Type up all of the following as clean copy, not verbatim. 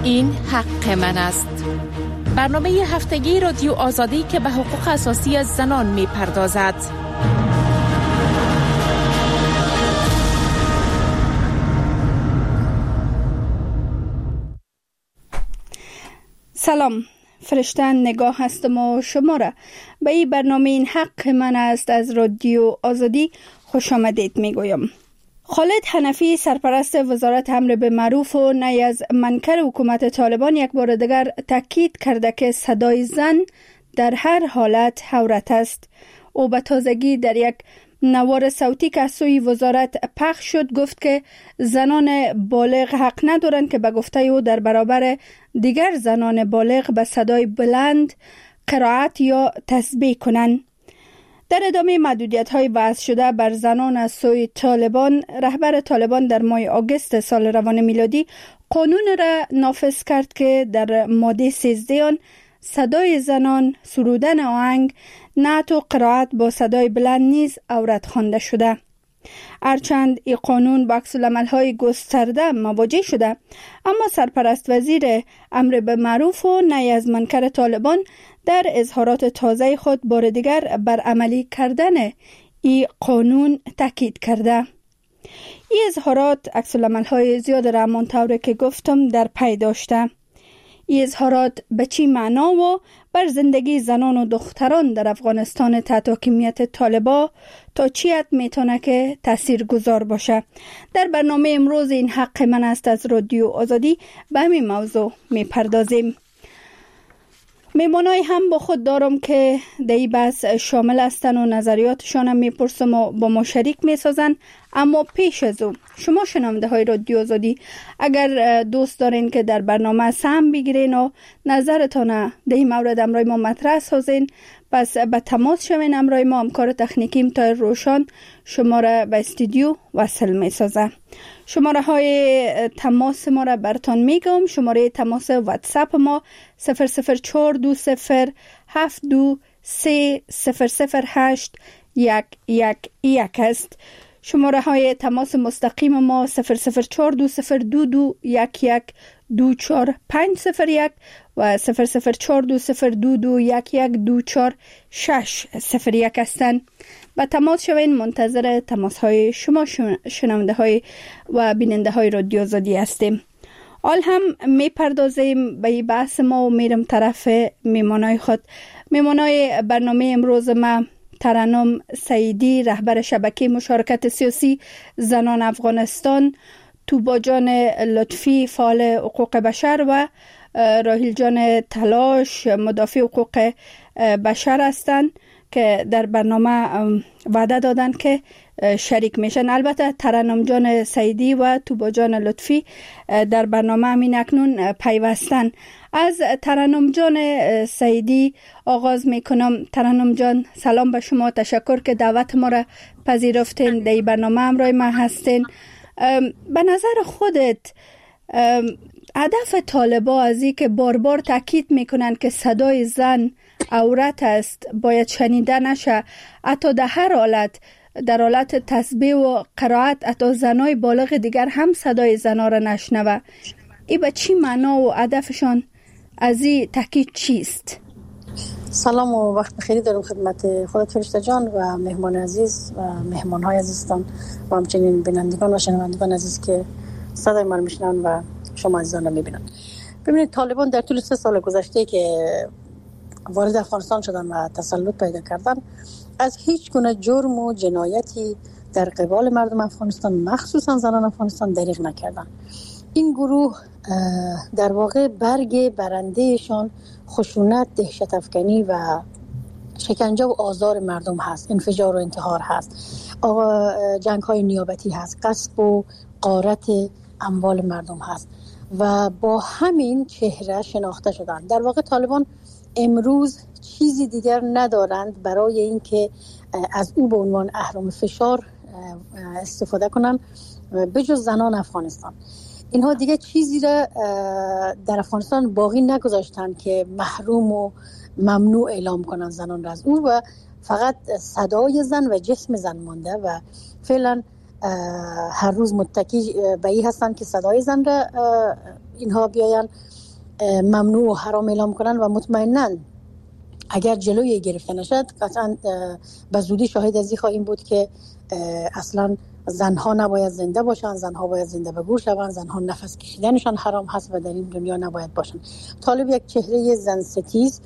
این حق من است. برنامه هفتگی رادیو آزادی که به حقوق اساسی از زنان می پردازد. سلام، فرشته نگاه هستم و شما را به این برنامه این حق من است از رادیو آزادی خوش آمدید می گویم. خالد حنفی سرپرست وزارت امر به معروف و نهی از منکر حکومت طالبان یک بار دیگر تاکید کرده که صدای زن در هر حالت عورت است. او به تازگی در یک نوار صوتی که از سوی وزارت پخش شد گفت که زنان بالغ حق ندارند که به گفته او در برابر دیگر زنان بالغ به صدای بلند قرائت یا تسبیح کنند. در ادامه محدودیت‌های وضع شده بر زنان از سوی طالبان، رهبر طالبان در ماه آگوست سال روان میلادی قانون را نافذ کرد که در ماده 13 آن صدای زنان، سرودن آهنگ، نعت و قرائت با صدای بلند نیز عورت خوانده شده. هرچند این قانون با عکس‌العمل‌های گسترده مواجه شده، اما سرپرست وزیر امر به معروف و نهی از منکر طالبان در اظهارات تازه خود بار دیگر بر عملی کردن این قانون تاکید کرده. این اظهارات عکس‌العمل‌های زیاد را همانطور که گفتم در پی داشته. این اظهارات به چی معنا و بر زندگی زنان و دختران در افغانستان تحت حاکمیت طالبان تا چی حد میتونه که تأثیر گذار باشه؟ در برنامه امروز این حق من است از رادیو آزادی به همین موضوع میپردازیم. میمانای هم با خود دارم که در این بحث شامل هستن و نظریاتشان هم میپرسم و با ما شریک میسازن. اما پیش از او شما شنونده های رادیو آزادی اگر دوست دارین که در برنامه سهم بگیرین و نظرتان در این مورد امرای ما مطرح سازین، پس به تماس شوین. امرای ما همکار تکنیکیم تا روشان شما را به استودیو وصل میسازه. شماره های تماس ما را براتون میگم. شماره تماس واتساپ ما 00420300811 است. شماره های تماس مستقیم ما 0042022112450 و 004202211240601 هستند. با تماس شوین. منتظر تماس های شما شنونده های و بیننده های رادیو آزادی هستیم. حال هم میپردازیم به این بحث ما و میرم طرف میمانای خود. میمانای برنامه امروز ما ترنم سعیدی، رهبر شبکه مشارکت سیاسی زنان افغانستان، توبا جان لطفی، فعال حقوق بشر و راهیل جان تلاش، مدافع حقوق بشر هستند که در برنامه وعده دادن که شریک میشن. البته ترنم جان سعیدی و توبا جان لطفی در برنامه همین اکنون پیوستن. از ترنم جان سعیدی آغاز میکنم. ترنم جان سلام به شما، تشکر که دعوت ما را پذیرفتین، در این برنامه همراه ما هستین. به نظر خودت هدف طالبان از این که بار بار تاکید میکنن که صدای زن عورت است باید شنیده نشه، حتی در هر حالت، در حالت تسبیح و قرائت حتی زنای بالغ دیگر هم صدای زنا را نشنوه، این به چی معنا و هدفشان از این تاکید چیست؟ سلام و وقت بخیری دارم خدمت خودت فرشته جان و مهمان عزیز و مهمان‌های عزیزتان و همچنین بینندگان و شنوندگان عزیز که صدای من میشنون و شما عزیزان رو میبینن. ببینید، طالبان در طول 3 سال گذشته که وارد افغانستان شدن و تسلط پیدا کردن، از هیچ گونه جرم و جنایتی در قبال مردم افغانستان مخصوصا زنان افغانستان دریغ نکردن. این گروه در واقع برگ برندهشان خشونت، دهشت افکنی و شکنجه و آزار مردم هست، انفجار و انتحار هست، جنگ های نیابتی هست، غصب و غارت اموال مردم هست و با همین چهره شناخته شدند. در واقع طالبان امروز چیزی دیگر ندارند برای اینکه از او به عنوان اهرم فشار استفاده کنند بجز زنان افغانستان. اینها دیگه چیزی را در افغانستان باقی نگذاشتن که محروم و ممنوع اعلام کنن زنان را از او و فقط صدای زن و جسم زن مانده و فعلا هر روز متکی به این هستن که صدای زن را اینها بیاین ممنوع و حرام اعلام کنن و مطمئناً اگر جلوی گرفته نشد قطعا به زودی شاهد از این خواهیم بود که اصلا زنها نباید زنده باشن، زنها باید زنده به گور شوند، زنها نفس کشیدنشان حرام هست و در این دنیا نباید باشن. طالب یک چهره زن ستیز،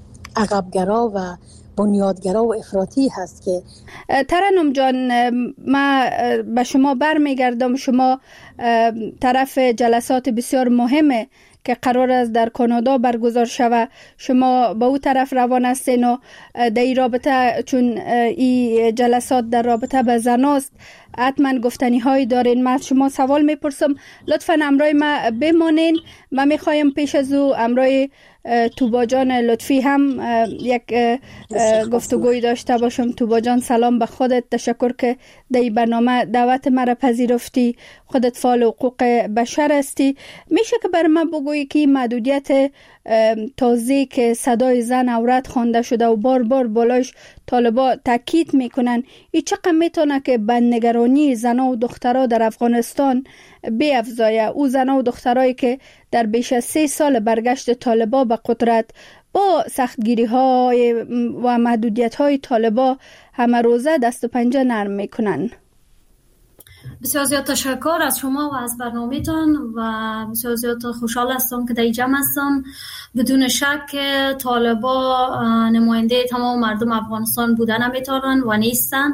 عقبگرا و بنیادگرا و افراطی هست که ترنم جان، ما به شما برمیگردم. شما طرف جلسات بسیار مهمه که قرار است در کانادا برگزار شود، شما به اون طرف روان هستین و در این رابطه، چون این جلسات در رابطه به زناست، حتما گفتنی هایی دارین. من شما سوال میپرسم، لطفا امرای ما بمانین. من میخوایم پیش از او امرای توبا جان لطفی هم یک گفتگوی داشته باشم. توبا جان، سلام به خودت، تشکر که در این برنامه دعوت مرا پذیرفتی. خودت فعال حقوق بشر هستی. میشه که بر من بگویی که محدودیت تازه که صدای زن عورت خوانده شده و بار بار بالاش طالبا تاکید میکنن، این چقدر میتونه که به نگرانی زنها و دخترها در افغانستان بیفزایه؟ او زنها و دخترایی که در بیش از 3 سال برگشت طالبا به قدرت با سختگیری های و محدودیت های طالبا همه روزه دست و پنجه نرم میکنن. بسیار زیاد تشکر از شما و از برنامه‌تان و بسیار زیاد خوشحال هستم که در این جمع هستم. بدون شک طالبا نماینده تمام مردم افغانستان بودن نمیتونن و نیستن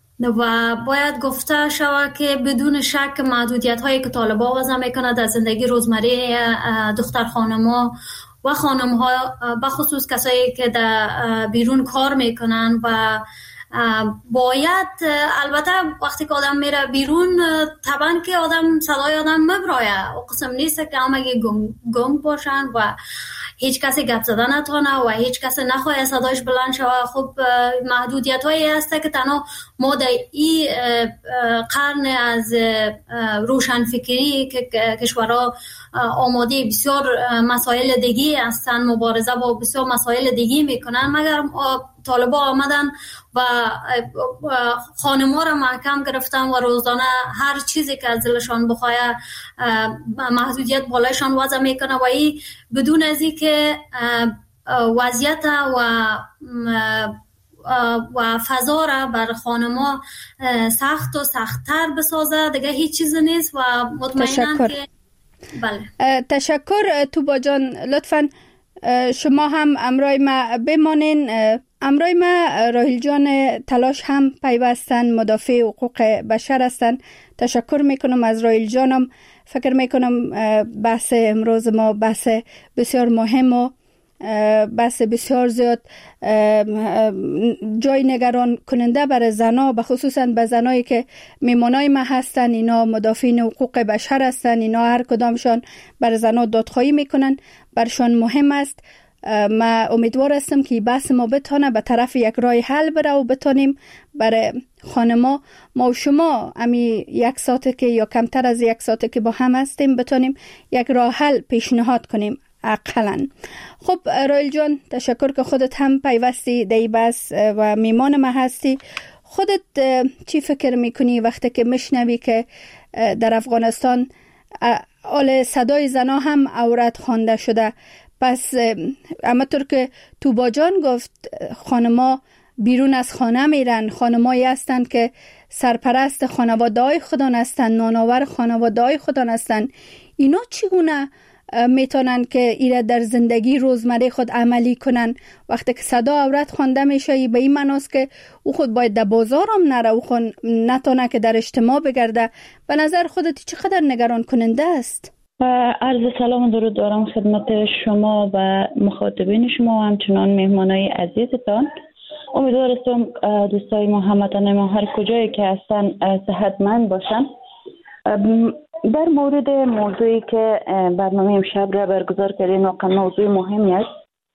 و باید گفته شود که بدون شک محدودیت هایی که طالبا وضع میکنه در زندگی روزمره دختر خانم‌ها و خانم‌ها، بخصوص کسایی که در بیرون کار میکنن و باید، البته وقتی که آدم میره بیرون طبعا که آدم صدای آدم مبرایه و قسم نیست که همگی گنگ باشن و هیچ کسی گپ زدن نتونه و هیچ کسی نخواهی صدایش بلند شوه. خب محدودیت هایی هسته که تنها ما در این قرن از روشنفکری که کشورها آماده بسیار مسائل دیگی هستن، مبارزه با بسیار مسائل دیگی میکنن، مگر طالبا آمدن و خانم‌ها را محکم گرفتن و روزانه هر چیزی که از دلشان بخواه محدودیت بالایشان وضع میکنه و این بدون از این که وضعیت و فضا را بر خانم‌ها سخت و سخت‌تر بسازه دیگه هیچ چیز نیست. و مطمئنم که بله. تشکر توبا جان، لطفاً شما هم امرای ما بمانین. امرای ما راهیل جان تلاش هم پیوستن، مدافع حقوق بشر هستن. تشکر میکنم از راهیل جانم. فکر میکنم بحث امروز ما بحث بسیار مهم و بحث بسیار زیاد جای نگران کننده برای زنها، به خصوصا به زنایی که میمانای ما هستن. اینا مدافعین حقوق بشر هستن، اینا هر کدامشان برای زنها دادخواهی میکنن، برشان مهم است. ما امیدوار هستم که بحث ما بتونه به طرف یک راه حل بره و بتونیم برای خانما، ما و شما امی 1 ساعت که یا کمتر از 1 ساعت که با هم هستیم بتونیم یک راه حل پیشنهاد کنیم اقلاً. خب راهیل جان، تشکر که خودت هم پیوستی در این بحث و میمان ما هستی. خودت چی فکر میکنی وقتی که میشنوی که در افغانستان آل صدای زنا هم عورت خوانده شده؟ پس همونطور که توبا جان گفت، خانما بیرون از خانه میرن، خانمایی هستند که سرپرست خانواده‌های خودان هستند، نانآور خانواده‌های خودان هستند. اینا چگونه میتونن که ایره در زندگی روزمره خود عملی کنن وقتی که صدا عورت خوانده میشه؟ به این معناست که او خود باید در بازار هم نره، او خود نتونه که در اجتماع بگرده. به نظر خودت چقدر نگران کننده است؟ عرض سلام و درود دارم خدمت شما و مخاطبین شما و همچنان مهمانای عزیزتان. امیدوارم دوستای ما هموطنان ما هر کجایی که هستن صحتمند باشن. در مورد موضوعی که برنامه امشب را برگزار کردیم، واقعا موضوع مهمی است.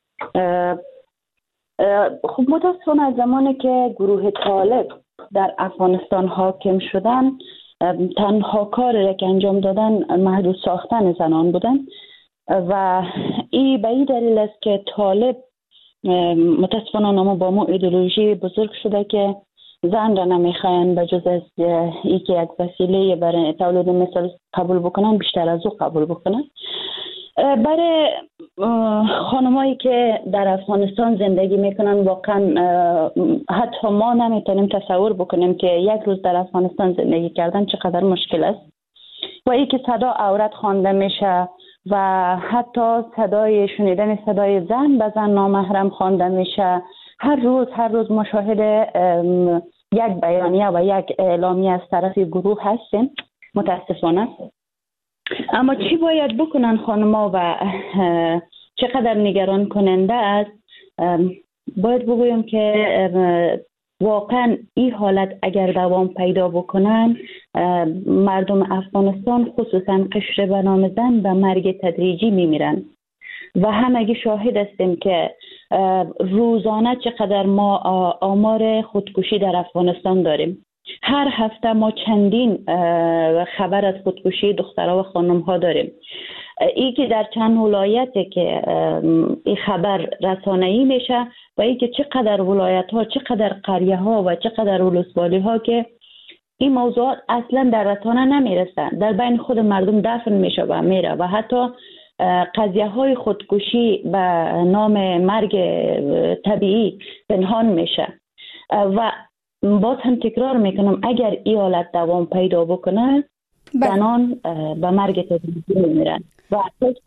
خب متاسفانه از زمانی که گروه طالب در افغانستان حاکم شدن، تنها کاری که انجام دادن محدود ساختن زنان بودن و این به این دلیل است که طالب متاسفانه ما با ما ایدئولوژی بزرگ شده که زن را نمیخواین به جز از ای که یک وسیله برای تولید مثال قبول بکنن، بیشتر از او قبول بکنن. برای خانمایی که در افغانستان زندگی میکنن واقعا حتی ما نمیتونیم تصور بکنیم که یک روز در افغانستان زندگی کردن چقدر مشکل است و ای که صدا عورت خوانده میشه و حتی شنیدن صدای زن به زن نامحرم خوانده میشه. هر روز مشاهده یک بیانیه و یک اعلامیه از طرف گروه هستیم متاسفانه. اما چی باید بکنن خانما و چقدر نگران کننده است؟ باید بگویم که واقعا این حالت اگر دوام پیدا بکنن مردم افغانستان خصوصا قشر به نام زن به مرگ تدریجی میمیرن و همگی شاهد هستیم که روزانه چقدر ما آمار خودکشی در افغانستان داریم. هر هفته ما چندین خبر از خودکشی دخترها و خانم‌ها داریم. ای که در چند ولایته که این خبر رسانه‌ای میشه و ای که چقدر ولایت‌ها، چقدر قریه‌ها و چقدر ولسوالی‌ها که این موضوعات اصلا در رسانه نمیرسن، در بین خود مردم دفن میشه و میره و حتی قضیه‌های خودکشی به نام مرگ طبیعی پنهان میشه. و باز هم تکرار میکنم اگر این حالت دوام پیدا بکنه زنان به مرگ تدریجی میمیرن و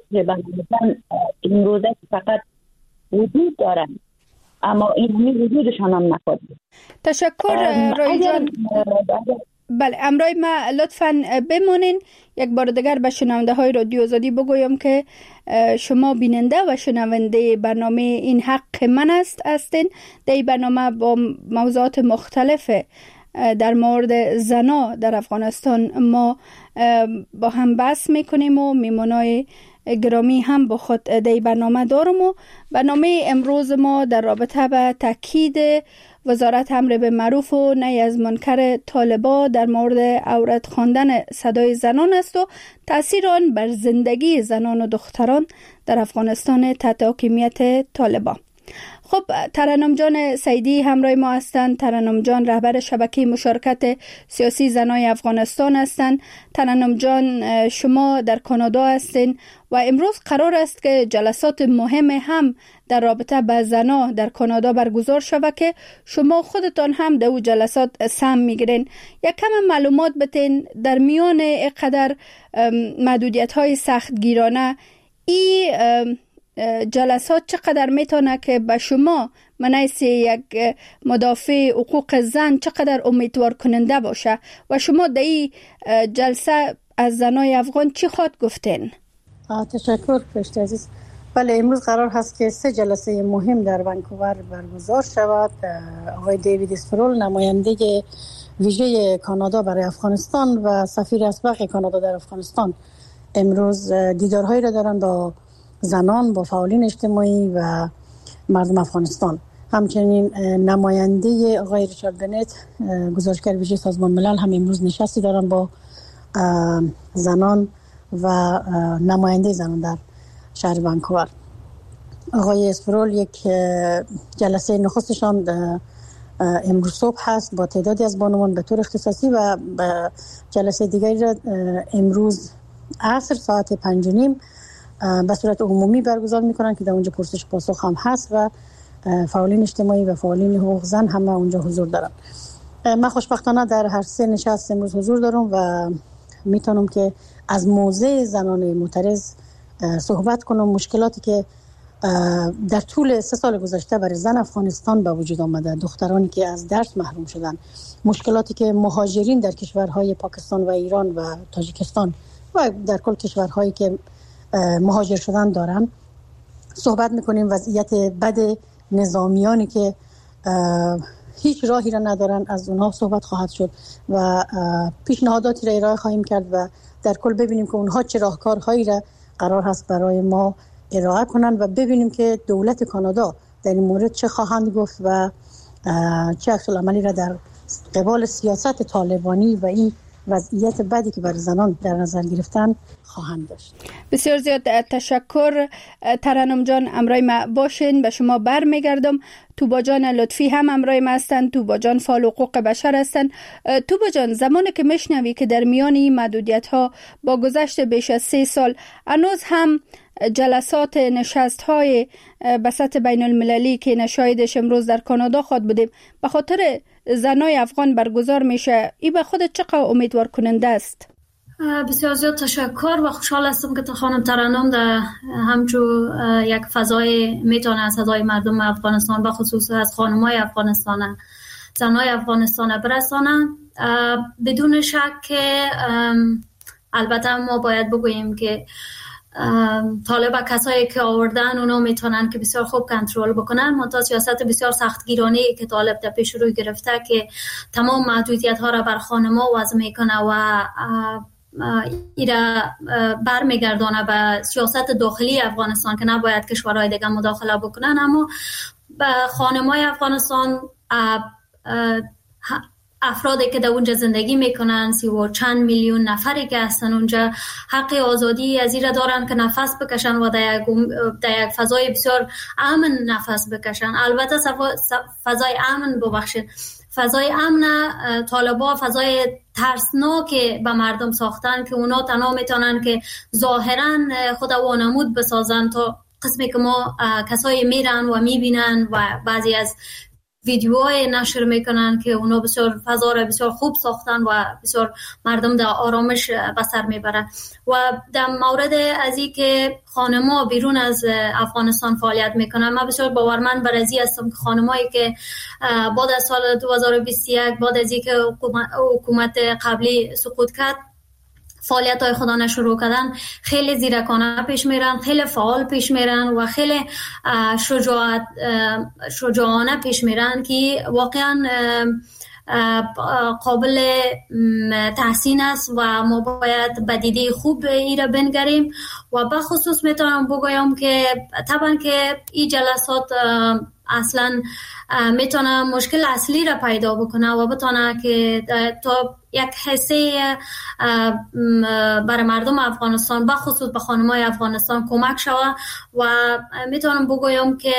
این روزه فقط وجود دارن اما این وجودشان هم نخواهد. تشکر روی جان. بله امرای ما لطفاً بمونین. یک بار دیگر به شنونده های رادیو آزادی بگویم که شما بیننده و شنونده برنامه این حق من هستین. در این برنامه با موضوعات مختلف در مورد زنا در افغانستان ما با هم بحث میکنیم و میمونای گرامی هم با خود در برنامه دارم و برنامه امروز ما در رابطه به تاکید وزارت امر به معروف و نهی از منکر طالبا در مورد عورت خواندن صدای زنان است و تأثیر آن بر زندگی زنان و دختران در افغانستان تحت حاکمیت طالبا. خب ترنم جان سیدی همراه ما هستند. ترنم جان رهبر شبکه مشارکت سیاسی زنای افغانستان هستند. ترنم جان شما در کانادا هستین و امروز قرار است که جلسات مهم هم در رابطه با زنا در کانادا برگزار شود که شما خودتان هم در اون جلسات سهم میگیرین. یک کم معلومات بتین در میان اینقدر محدودیت های سختگیرانه این جلسات چقدر میتونه که به شما منیس یک مدافع حقوق زن چقدر امیدوار کننده باشه و شما در این جلسه از زنای افغان چی خواهد گفتین؟ تشکر پشت عزیز. بله امروز قرار هست که 3 جلسه مهم در ونکوور برگزار شود. آقای دیوید اسپرول نماینده ویژه کانادا برای افغانستان و سفیر اسبق کانادا در افغانستان امروز دیدارهایی را دارن با زنان، با فعالین اجتماعی و مردم افغانستان. همچنین نماینده آقای ریچارد بنت گزارشگر ویژه سازمان ملل هم امروز نشستی دارن با زنان و نماینده زنان در شهر ونکوور. آقای اسپرول یک جلسه نخستشان امروز صبح هست با تعدادی از بانوان به طور اختصاصی و جلسه دیگری را امروز عصر ساعت 5:30 به صورت عمومی برگزار میکنن که در اونجا پرسش پاسخ هم هست و فعالین اجتماعی و فعالین حقوق زن هم اونجا حضور دارن. من خوشبختانه در هر 3 نشست امروز حضور دارم و میتونم که از موضع زنان معترض صحبت کنم. مشکلاتی که در طول 3 سال گذشته برای زن افغانستان به وجود آمده، دخترانی که از درس محروم شدن، مشکلاتی که مهاجرین در کشورهای پاکستان و ایران و تاجیکستان و در کل کشورهایی که مهاجر شدن دارن صحبت میکنیم. وضعیت بد نظامیانی که هیچ راهی را ندارن از اونها صحبت خواهد شد و پیشنهاداتی را ارائه خواهیم کرد و در کل ببینیم که اونها چه راهکارهایی را قرار هست برای ما ارائه کنن و ببینیم که دولت کانادا در این مورد چه خواهند گفت و چه عکس العملی را در قبال سیاست طالبانی و این وضعیت بدی که برای زنان در نظر گرفتن خواهند داشت. بسیار زیاد تشکر ترنم جان، امرای ما باشین. به شما برمیگردم. توبا جان لطفی هم امرای ما هستن. توبا جان فعال حقوق بشر هستن. توبا جان، زمانی که میشنوی که در میان این محدودیت ها با گذشت بیش از 3 سال هنوز هم جلسات نشست های به سطح بین المللی که نشایدش امروز در کانادا خود بودیم به خاطر زنای افغان برگزار میشه، این به خودت چقدر امیدوار کننده است؟ بسیار زیاد تشکر و خوشحال هستم که خانم ترنم در همچون یک فضای میتونه از صدای مردم افغانستان و خصوص از خانمای افغانستان، زنای افغانستان برسانه. بدون شک که البته ما باید بگوییم که طالب کسایی که آوردن اونا میتونن که بسیار خوب کنترل بکنن، منتها سیاست بسیار سختگیرانه که طالب در پیش روی گرفته که تمام محدودیت ها را بر خانما وضع میکنه و ایره برمیگردانه به سیاست داخلی افغانستان که نباید کشورهای دیگه مداخله بکنن، اما به خانمای افغانستان افرادی که در اونجا زندگی میکنن 30 و چند میلیون نفری که هستن اونجا حق آزادی از این دارن که نفس بکشن و در یک فضای بسیار امن نفس بکشن. البته فضای امن ببخشید فضای امن طالبا فضای ترسناک به مردم ساختن که اونا تنها میتونن که ظاهرا خود وانمود بسازن تا قسمی که ما کسایی میرن و میبینن و بعضی از ویدیوهای نشر میکنن که اونا بسیار فضا را بسیار خوب ساختن و بسیار مردم در آرامش بسر میبرن. و در مورد از این که خانم‌ها بیرون از افغانستان فعالیت میکنن، من بسیار باورمند بر ازی هستم که خانمایی که بعد از سال 2021 بعد از اینکه حکومت قبلی سقوط کرد فعالیت‌های خودشان شروع کردن، خیلی زیرکانه پیش میرن، خیلی فعال پیش میرن و خیلی شجاعانه پیش میرن که واقعا قابل تحسین است و ما باید به دیده خوب ایره بنگریم. و به خصوص میتونم بگویم که طبعا که این جلسات اصلا میتونه مشکل اصلی را پیدا بکنه و بتونه که تا یک حصه برای مردم افغانستان به خصوص به خانمای افغانستان کمک شود. و میتونم بگویم که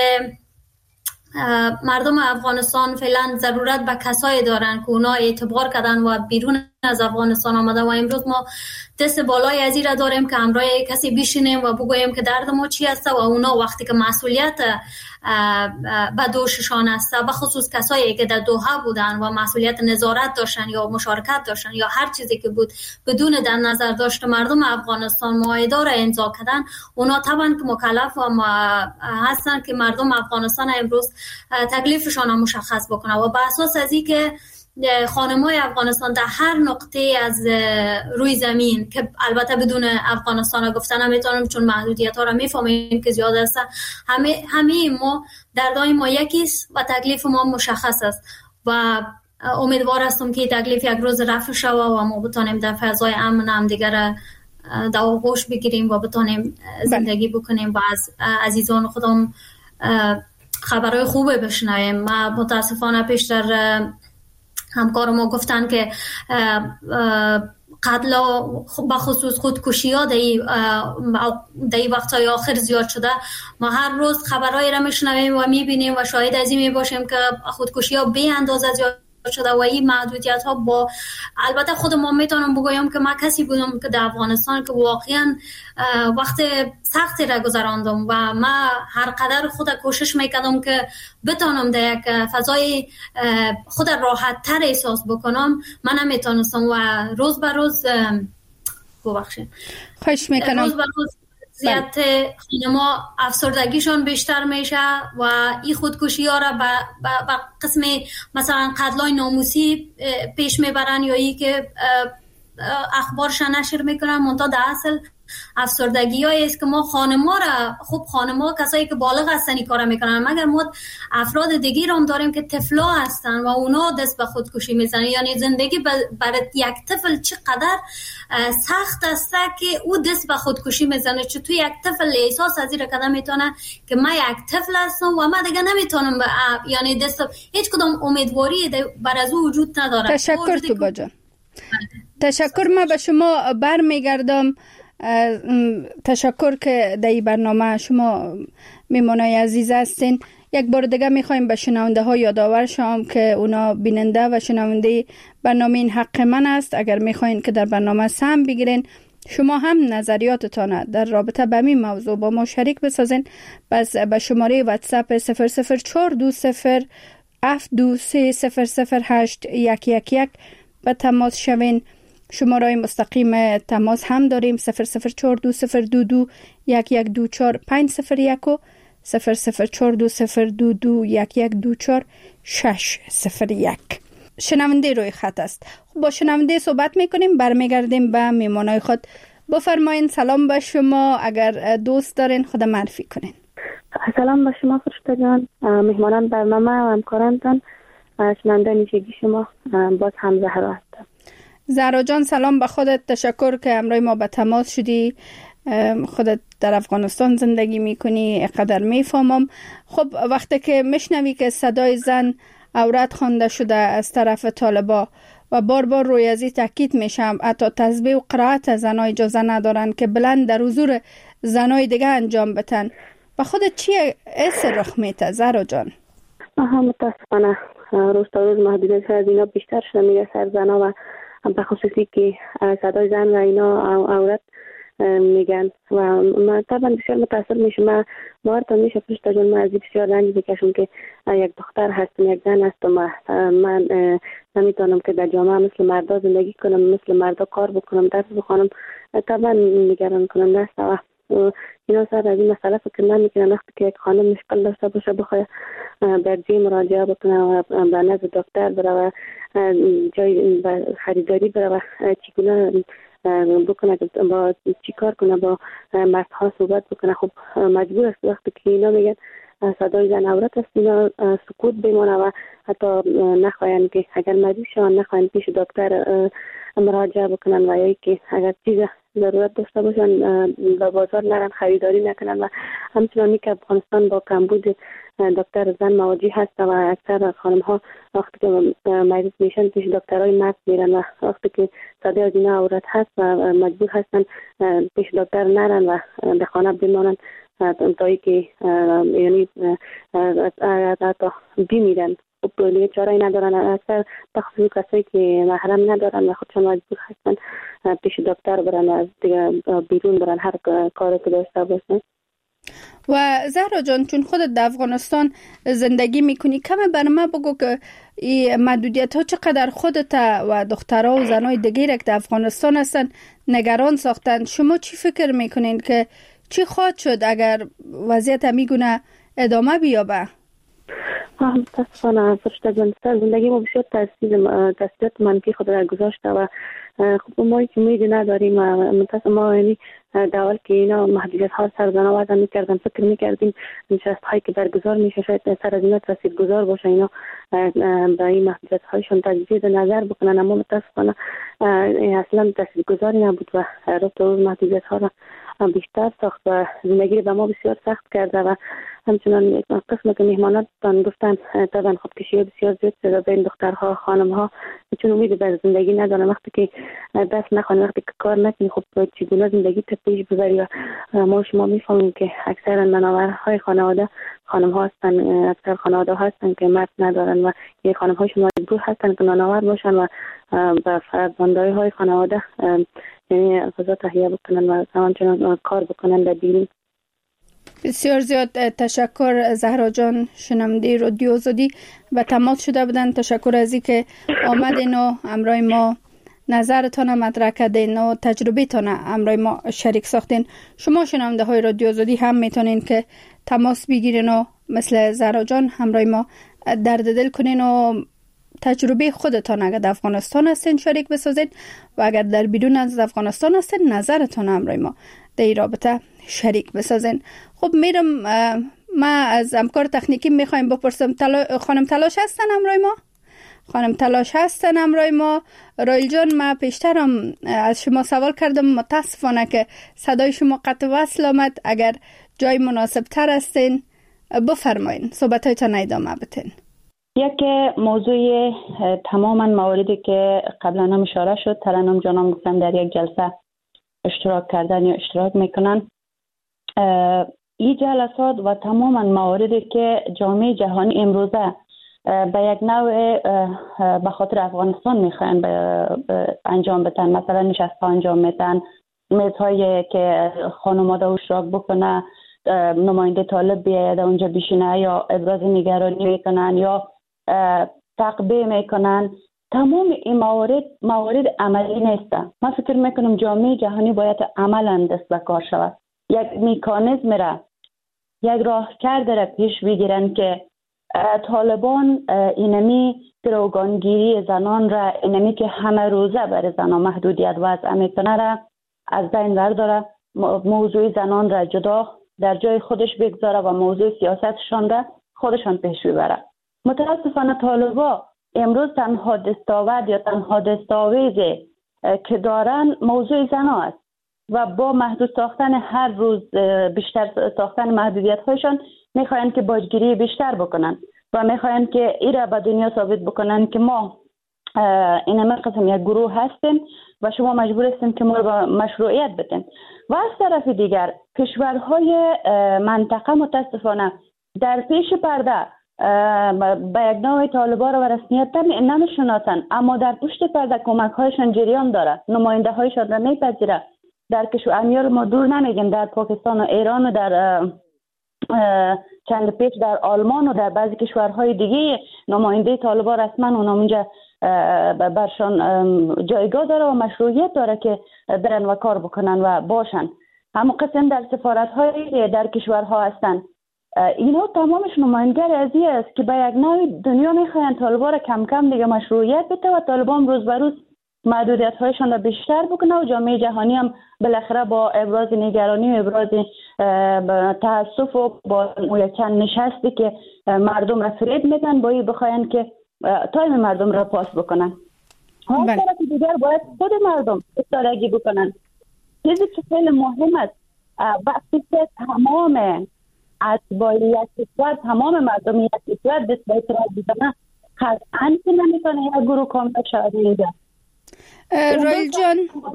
مردم افغانستان فعلا ضرورت به کسایی دارن که اونا اعتبار کردن و بیرون از افغانستان آمده و امروز ما دست بالای از این را داریم که همراه کسی بشینیم و بگوییم که درد ما چی است و اونا وقتی که مسئولیت به دوششان است، به خصوص کسایی که در دوحه بودن و مسئولیت نظارت داشتن یا مشارکت داشتن یا هر چیزی که بود بدون در نظر داشت مردم افغانستان معاهده را امضا کردن، اونا طبعا که مکلف و هستن که مردم افغانستان امروز تکلیفشان مشخص بکنه و به اساس از این که خانم‌های افغانستان در هر نقطه از روی زمین که البته بدون افغانستان گفتن نمیتونم چون محدودیت‌ها را میفهمیم که زیاد است، همه ما دردای ما یکیست و تکلیف ما مشخص است و امیدوار هستم که تکلیف یک روز رفع شود و ما بتونیم در فضای امن هم دیگر در آغوش بگیریم و بتونیم زندگی بکنیم و از عزیزان خودم خبرهای خوبه بشنویم. ما متاسفانه پیشتر همکار ما گفتن که قتل و خصوص خودکشی ها در این وقتهای آخر زیاد شده. ما هر روز خبرهای را میشنویم و میبینیم و شاهد از این میباشیم که خودکشی ها بی اندازه زیاد شده و این محدودیت ها با البته خود ما میتونم بگویم که من کسی بودم که در افغانستان که واقعا وقت سختی را گذراندم و من هر قدر خود کوشش میکردم که بتونم در یک فضای خود راحت تر احساس بکنم، من نمیتونستم و روز به روز خوش میکنم روز به روز زیاد خانم‌ها افسردگیشون بیشتر میشه و این خودکشی ها را به قسم مثلا قتلای ناموسی پیش میبرن یا ای که اخبارش نشر میکنن، منتها در اصل افسردگی هایی است که ما خانم‌ها را خوب خانم‌ها کسایی که بالغ هستن این کارا میکنن، مگر ما افراد دیگه هم داریم که طفلا هستن و اونا دست به خودکشی میزنن. یعنی زندگی برای یک طفل چقدر سخت است که او دست به خودکشی میزنه. چون تو یک طفل احساس از این کدام میتونه که من یک طفل هستم و من دیگه نمیتونم یعنی دست هیچ کدام امیدواری بر از او وجود نداره. تشکر توبا جان. تشکر. من به شما برمیگردم. تشکر که در این برنامه شما میمونای عزیز هستین. یک بار دیگه میخوایم به شنونده ها یادآور شوم که اونا بیننده و شنونده برنامه این حق من است. اگر میخواین که در برنامه سهم بگیرین، شما هم نظریاتتان در رابطه با این موضوع با ما شریک بسازین، پس به شماره واتساپ 00420 723008111 به تماس شوین. شماره مستقیم تماس هم داریم 00420221124 501 و 00420221124 شنونده روی خط است. خب با شنونده صحبت میکنیم، برمیگردیم به میمانای خود. بفرمایین. سلام به شما. اگر دوست دارین خود معرفی کنین. سلام به شما فرشته جان، مهمانان برنامه و همکارانتان، شنونده نیشگی شما، باز هم زهرا هستم. زهرا جان سلام به خودت. تشکر که همراه ما به تماس شدی. خودت در افغانستان زندگی میکنی، اقدر میفهمم. خب وقتی که میشنوی که صدای زن عورت خوانده شده از طرف طالبا و بار بار روی ازی تاکید میشم، حتی تسبیح و قرائت زنای اجازه ندارن که بلند در حضور زنای دیگه انجام بتن، و خودت چی اثر رخ میته زهرا جان؟ متاسفانه روز تا روز محدودیت از اینا بیشتر شده میره سر زنا، و به خصوصی که صدای زن و اینا عورت میگن و من طبعا بسیار متاثر میشم. باورتون میشه فرشته جان، من از بسیار رنج میکشم که یک دختر هستم، یک زن هستم و من نمیتونم که در جامعه مثل مردا زندگی کنم، مثل مردا کار بکنم، درس بخونم. طبعا نگران کننده است و اینا سر از این مسئله فکر نمیکنن. وقتی که یک خانم مشکل داشته باشه بخواه برجی مراجعه بکنه و به نزد دکتر بره و جای خریداری بره و چگونه بکنه، با چی کار کنه، با مردها صحبت بکنه، خب مجبور است وقتی که اینا میگن صدای زن عورت است اینا سکوت بمانه و حتی نخواهن که اگر مریض شوند نخواهن پیش دکتر مراجعه بکنن و یا که اگر چیز ضرورت داشته باشن به بازار نرن خریداری نکنن. و همچنانی که افغانستان با کمبود دکتر زن مواجه هست و اکثر خانم ها وقتی که مریض میشن پیش دکترای مرد میرن و وقتی که صدای از اینا عورت هست و مجبور هستن پیش دکتر نرن و به خانه بمانن تایی که یعنی حتی بمیرن. خب چاره ندارن، اکثر بخصوص کسایی که محرم ندارن و خودشان مجبور هستن پیش دکتر برن و دیگه بیرون برن هر کاری که داشته باشن. و زهرا جان چون خودت در افغانستان زندگی میکنی، کم بر ما بگو که این محدودیت ها چقدر خودت و دخترها و زنای دیگه که در افغانستان هستن نگران ساختن. شما چی فکر میکنین که چی خواهد شد اگر وضعیت میگونه ادامه بیابه؟ متاسفانه فرشته جان، زندگی ما بسیار تاثیرات منفی خود را گذاشته و خب ما هیچ امیدی نداریم. متاسفانه ما یعنی در حال که اینا محدودیت ها سر زنا وضع میکردن فکر میکردیم نشست هایی که برگزار میشه شاید سر از اینا تاثیرگذار باشه، اینا به این محدودیت هایشون تجدید نظر بکنن، اما متاسفانه اصلا تاثیرگذاری نبود و روز تا روز محدودیت ها را بیشتر ساخت و زندگی به ما بسیار سخت کرده. و همچنان قسم که مهماناتان گفتن طبعا خودکشی بسیار زیاد شده بین دخترها خانمها، چون امید به زندگی ندارن. وقتی که دست نخوانی، وقتی که کار نکنی، خب چگونه زندگی پیش ببری؟ و ما شما میفهمیم که اکثر مناورهای خانواده خانم ها هستن، اکثر خانواده هستن که مرد ندارن و یه خانم هاشون مجبور هستن که مناور باشن و به فرزندای های خانواده یعنی غذا تهیه بکنن و همچنان کار بکنن در بیرون. بسیار زیاد تشکر زهرا جان، شنونده رادیو آزادی و تماس شده بودن. تشکر از این که آمدین و همراه ما نظرتان مطرح کردین و تجربه‌تان همراه ما شریک ساختین. شما شنونده های رادیو آزادی هم میتونین که تماس بگیرین و مثل زهرا جان همراه ما درد دل کنین و تجربه خودتان اگر در افغانستان هستین شریک بسازین و اگر در بیرون از افغانستان هستین نظرتان همراه ما در این رابطه شریک بسازین. خب میرم ما از همکار تکنیکی میخوایم بپرسم خانم تلاش هستن همراه ما؟ خانم تلاش هستن همراه ما. رایل جان، ما پیشترم از شما سوال کردم، متاسفانه که صدای شما قطع وصل آمد. اگر جای مناسب تر هستین بفرمایین، صحبتایتان ادامه بدین. یکی موضوع تماما مواردی که قبلا هم اشاره شد، ترنم جانم گفتم در یک جلسه اشتراک کردن یا اشتراک میکنن. این جلسات و تماما مواردی که جامعه جهانی امروزه به یک نوع به خاطر افغانستان میخواین انجام بدن، مثلا نشست ها انجام میدن، میزهایی که خانواده اشتراک بکنه، نماینده طالب بیاید اونجا بشینه یا ابراز نگرانی میکنن یا تقبیه میکنن، تمام این موارد عملی نیست. من فکر میکنم جامعه جهانی باید عملا دست به کار شود، یک مکانیزم را، یک راهکرد را پیش بگیرن که طالبان اینمی گروگانگیری زنان را، اینمی که همه روزه برای زنان محدودیت وضع میکنه را از بین برداره، موضوع زنان را جدا در جای خودش بگذاره و موضوع سیاستشان را خودشان پیش ببره. متاسفانه طالبا امروز تنها دستاورد یا تنها دستاویزی که دارن موضوع زنا است و با محدود ساختن هر روز بیشتر ساختن محدودیت هایشان میخواین که باجگیری بیشتر بکنن و میخواین که این را به دنیا ثابت بکنن که ما این قسم یک گروه هستیم و شما مجبور هستین که ما را مشروعیت بدین. و از طرف دیگر کشورهای منطقه متاسفانه در پیش پرده به یک نوع طالبان را و رسمیت نمیشناسن، اما در پشت پرده کمک هایشان جریان داره، نماینده هایشان را میپذیره. در کشور امیال ما دور نمیگیم، در پاکستان و ایران و در چند پیش در آلمان و در بعضی کشورهای دیگه نماینده طالبان رسما اونجا برشان جایگاه داره و مشروعیت داره که برن و کار بکنن و باشن. همون قسم در سفارت‌های در کشورها هستن. اینا تمامش نمایندگی از این است که به یک نوع دنیا میخواین طالبان را کم کم دیگه مشروعیت بده و طالبان روز به روز محدودیت هایشان را بیشتر بکنه و جامعه جهانی هم بالاخره با ابراز نگرانی و ابراز تاسف و با یک چند نشستی که مردم را فریب میدن با این بخواین که تایم مردم را پاس بکنن. هر طرف دیگر باید خود مردم استراتژی بکنن. چیزی که خیلی مهم است وقتی که تمام اتباع یک کشور، تمام مردم یک کشور دست به اعتراض بزنن، قطعاً که نمیتونه یک گروه کامل شود اینجا. رایل جان،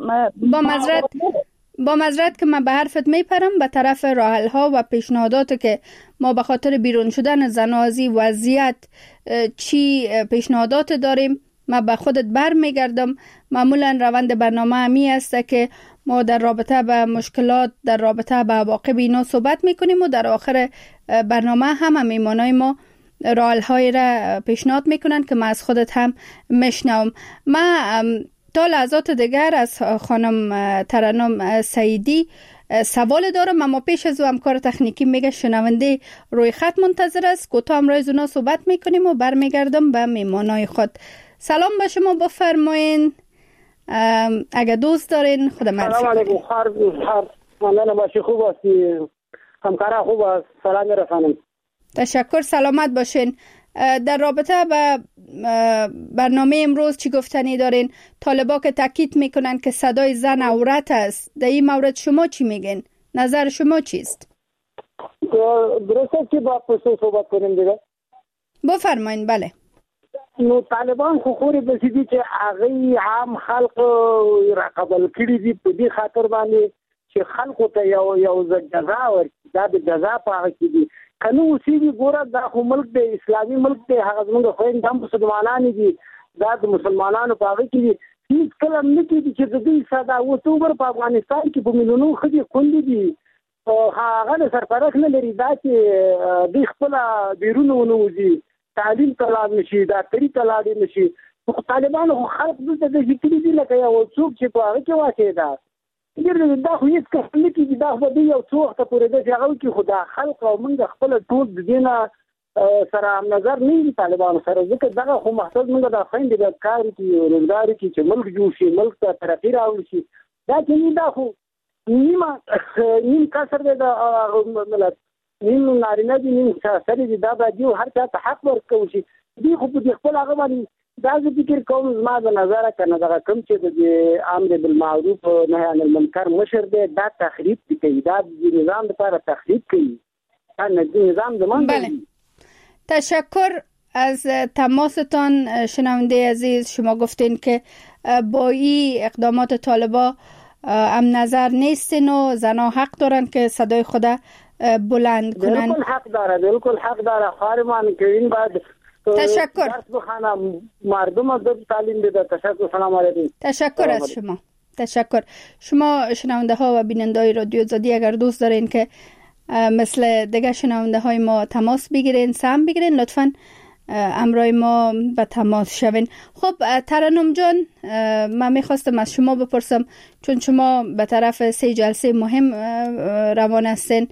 با معذرت که من به حرفت میپرم، به طرف راحل ها و پیشنهادات که ما به خاطر بیرون شدن زنازی وضعیت چی پیشنهادات داریم، من به خودت بر میگردم. معمولا روند برنامه همی است که ما در رابطه به مشکلات، در رابطه به عواقب اینا صحبت میکنیم و در آخر برنامه همه میمانای ما راحل های را پیشنهاد میکنن که من از خودت هم میشنوم. من تا لحظات دیگر از خانم ترنم سعیدی سوال دارم، اما پیش از همکار تکنیکی میگه شنونده روی خط منتظر است. کوتاه هم رای اونا صحبت میکنیم و برمیگردم به میمانای خود. سلام به شما، بفرمایین اگه دوست دارین. خدا معرفی. سلام علیکم. ممنون باشی، خوب هستی؟ همکارا خوب است؟ سلام میرسانم. تشکر، سلامت باشین. در رابطه با برنامه امروز چی گفتنی دارین؟ طالبا که تاکید میکنن که صدای زن عورت است، در این مورد شما چی میگین؟ نظر شما چیست؟ درسته که با پسو صحبت کنیم دیگه؟ بفرمایین. بله. نو طالبان خو خوري د سړي چې هغه عام خلق را قبول کړي دي په دې خاطر باندې چې خلکو ته یو جزا ورکړي، دا د جزا په هغه کې دي. کنه اوسېږي ګوره دا خو ملک دی، اسلامي ملک دی، هغه زموږ خویندې هم مسلمانان دي، دا د مسلمانانو په هغه کې دي. هیڅ کله نه کېږي چې د دوی ساده اوتوبر په افغانستان کې په میلیونو ښځې کونډې دي، هغه د سرپرست نه لري، دا چې دوی خپله بیرون ونه وځي، تعلیم ته لاړ نشي، ډاکټري ته لاړ نشي. طالبانو خو خلک دلته داسې کړي دي لکه یو څوک چې په هغه کې واقع ده. دا خو هېڅ کس نه کېږي، دا خو به یو څو وخته پورې داسې هغه وکړي، خو دا خلک او موږ خپله ټول د دې نه سره همنظر نه یو طالبانو سره، ځکه دغه خو مقصد موږ د خویندې باید کار وکړي، روزګار وکړي چې ملک جوړ شي، ملک ته ترقي راوړي شي. دا چې نه، دا خو نیم کسر دی د ملت، نیم نارینه دي، نیم سړي دي، دا باید یو هر چا ته حق ورکړل شي. دوی خو په دې خپل هغه باندې دا زه فکر کوم، زما د نظره که نه دغه کوم چې د امر بالمعروف نهي عن المنکر مشر دی، دا تخریب کوي، دا د نظام لپاره تخریب کوي، دا نظام زمان بله. تشکر از تماستان شنونده عزیز شما گفتین که با این اقدامات طالبا ام نظر نیستین و زنها حق دارن که صدای خود بلند کنن. بالکل حق داره خواهرمان که این بعد تشکر. درس بخوانم مردم ادب تعلیم بده. تشکر. سلام علیکم. تشکر از شما. تشکر. شما شنونده ها و بیننده های رادیو آزادی اگر دوست دارین که مثل دیگه شنونده های ما تماس بگیرین، سهم بگیرین، لطفاً امرای ما به تماس شوین. خب ترنم جان، من میخواستم از شما بپرسم چون شما به طرف 3 جلسه مهم روان هستین،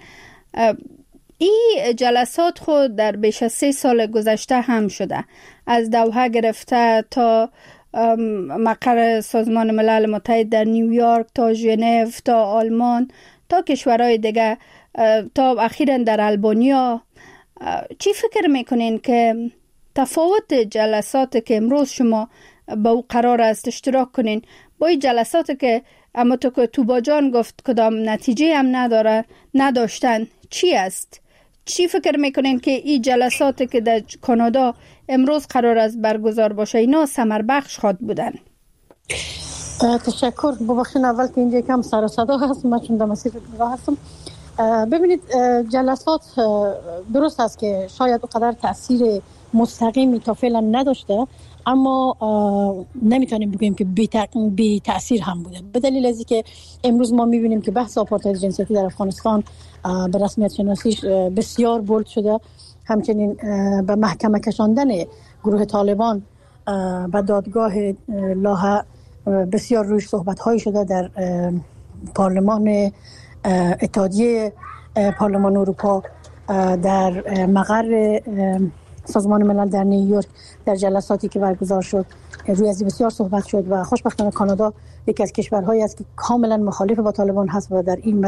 این جلسات خود در بیش از 3 سال گذشته هم شده، از دوحه گرفته تا مقر سازمان ملل متحد در نیویورک تا ژنو تا آلمان تا کشورهای دیگه تا اخیراً در البانیا. چی فکر میکنین که تفاوت جلسات که امروز شما با او قرار است اشتراک کنین با این جلسات که اما تو توبا جان گفت کدام نتیجه هم نداشتن چی است؟ چی فکر میکنین که این جلسات که در کانادا امروز قرار است برگزار باشه اینا ثمر بخش خواد بودن؟ تشکر. ببخشید اول که اینجا کم سر و صدا هست، من چون در مسیر راه هستم. ببینید جلسات درست است که شاید اونقدر تاثیر مستقیمی تا فعلا نداشته، اما نمیتونیم بگیم که بی تاثیر هم بوده، به دلیل از اینکه امروز ما میبینیم که بحث آپارتاید جنسیتی در افغانستان به رسمیت شناسیش بسیار بولد شده. همچنین به محکمه کشاندن گروه طالبان به دادگاه لاهه بسیار روش صحبت هایی شده در پارلمان اتحادیه پارلمان اروپا، در مقر سازمان ملل در نیویورک، در جلساتی که برگزار شد روی از بسیار صحبت شد و خوشبختانه کانادا یکی از کشورهایی است که کاملا مخالف با طالبان هست و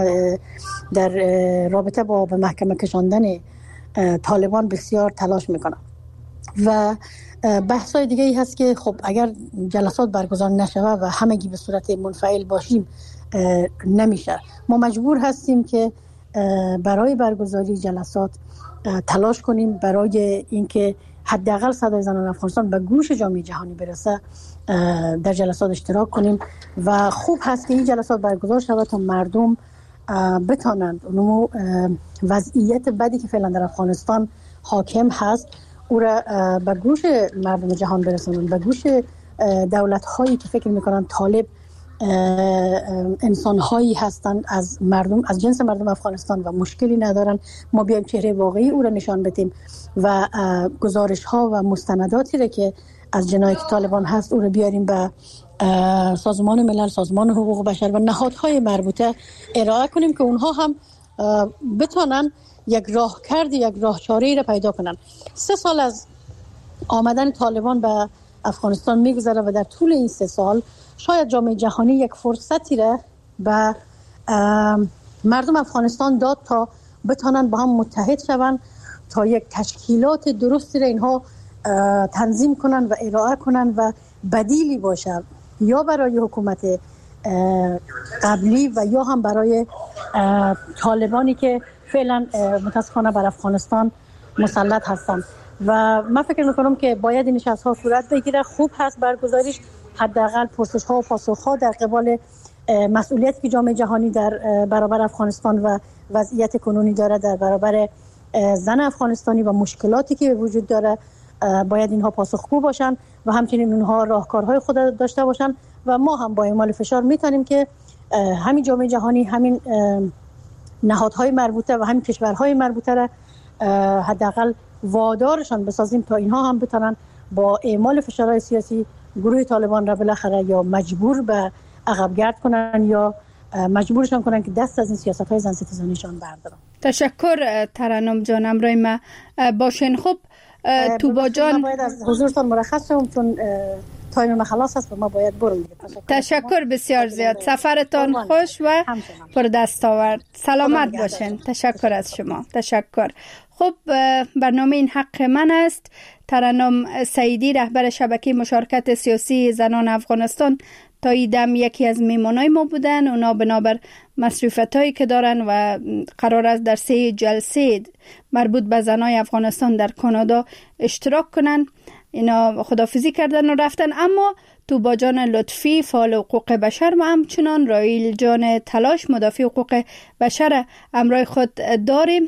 در رابطه با به محکمه کشاندن طالبان بسیار تلاش میکنه. و بحث‌های دیگه ای هست که خب اگر جلسات برگزار نشود و همگی به صورت منفعل باشیم نمیشه. ما مجبور هستیم که برای برگزاری جلسات تلاش کنیم، برای اینکه حداقل صدای زنان افغانستان به گوش جامعه جهانی برسه در جلسات اشتراک کنیم و خوب هست که این جلسات برگزار شود تا مردم بتانند اونمو وضعیت بدی که فعلا در افغانستان حاکم هست او را به گوش مردم جهان برسونند، به گوش دولت هایی که فکر میکنن طالب انسان هایی هستند از مردم، از جنس مردم افغانستان و مشکلی ندارن. ما بیایم چهره واقعی او را نشان بدیم و گزارش ها و مستنداتی را که از جنایت طالبان هست او را بیاریم به سازمان ملل، سازمان حقوق بشر و نهادهای مربوطه ارائه کنیم که اونها هم بتونن یک راهچاره‌ای را پیدا کنن. 3 سال از آمدن طالبان به افغانستان میگذره و در طول این 3 سال شاید جامعه جهانی یک فرصتی را به مردم افغانستان داد تا بتونن با هم متحد شون، تا یک تشکیلات درستی را اینها تنظیم کنن و ارائه کنن و بدیلی باشه یا برای حکومت قبلی و یا هم برای طالبانی که فعلا متاسفانه بر افغانستان مسلط هستند. و من فکر میکنم که باید این نشست‌ها صورت بگیره. خوب هست برگزاریش، حداقل پرسش‌ها و پاسخ‌ها در قبال مسئولیتی که جامعه جهانی در برابر افغانستان و وضعیت کنونی داره در برابر زن افغانستانی و مشکلاتی که وجود داره، باید اینها پاسخگو باشن و همچنین اونها راهکارهای خود داشته باشن و ما هم با اعمال فشار میتونیم که همین جامعه جهانی، همین نهادهای مربوطه و همین کشورهای مربوطه را حداقل وادارشان بسازیم تا اینها هم بتونن با اعمال فشارهای سیاسی گروه طالبان را بالاخره یا مجبور به عقب گرد کنن یا مجبورشان کنن که دست از این سیاست‌های زن ستیزانیشان بردارن. تشکر ترنم جان، امروی ما باشین. خب توبا جان، باید از حضورتان مرخص شم چون تایم ما خلاص است و ما باید بریم. تشکر بسیار زیاد، سفرتان خوش و پر دستاورد. سلامت باشین. تشکر از شما. تشکر. خب برنامه این حق من است. ترنم سعیدی، رهبر شبکه مشارکت سیاسی زنان افغانستان، تا ایدم یکی از میمانای ما بودن. اونا بنابر مصروفیتایی که دارن و قرار است در 3 جلسه مربوط به زنای افغانستان در کانادا اشتراک کنن، اینا خداحافظی کردن و رفتن. اما توبا جان لطفی فعال حقوق بشر و همچنان رایل جان تلاش مدافع حقوق بشر همراه خود داریم.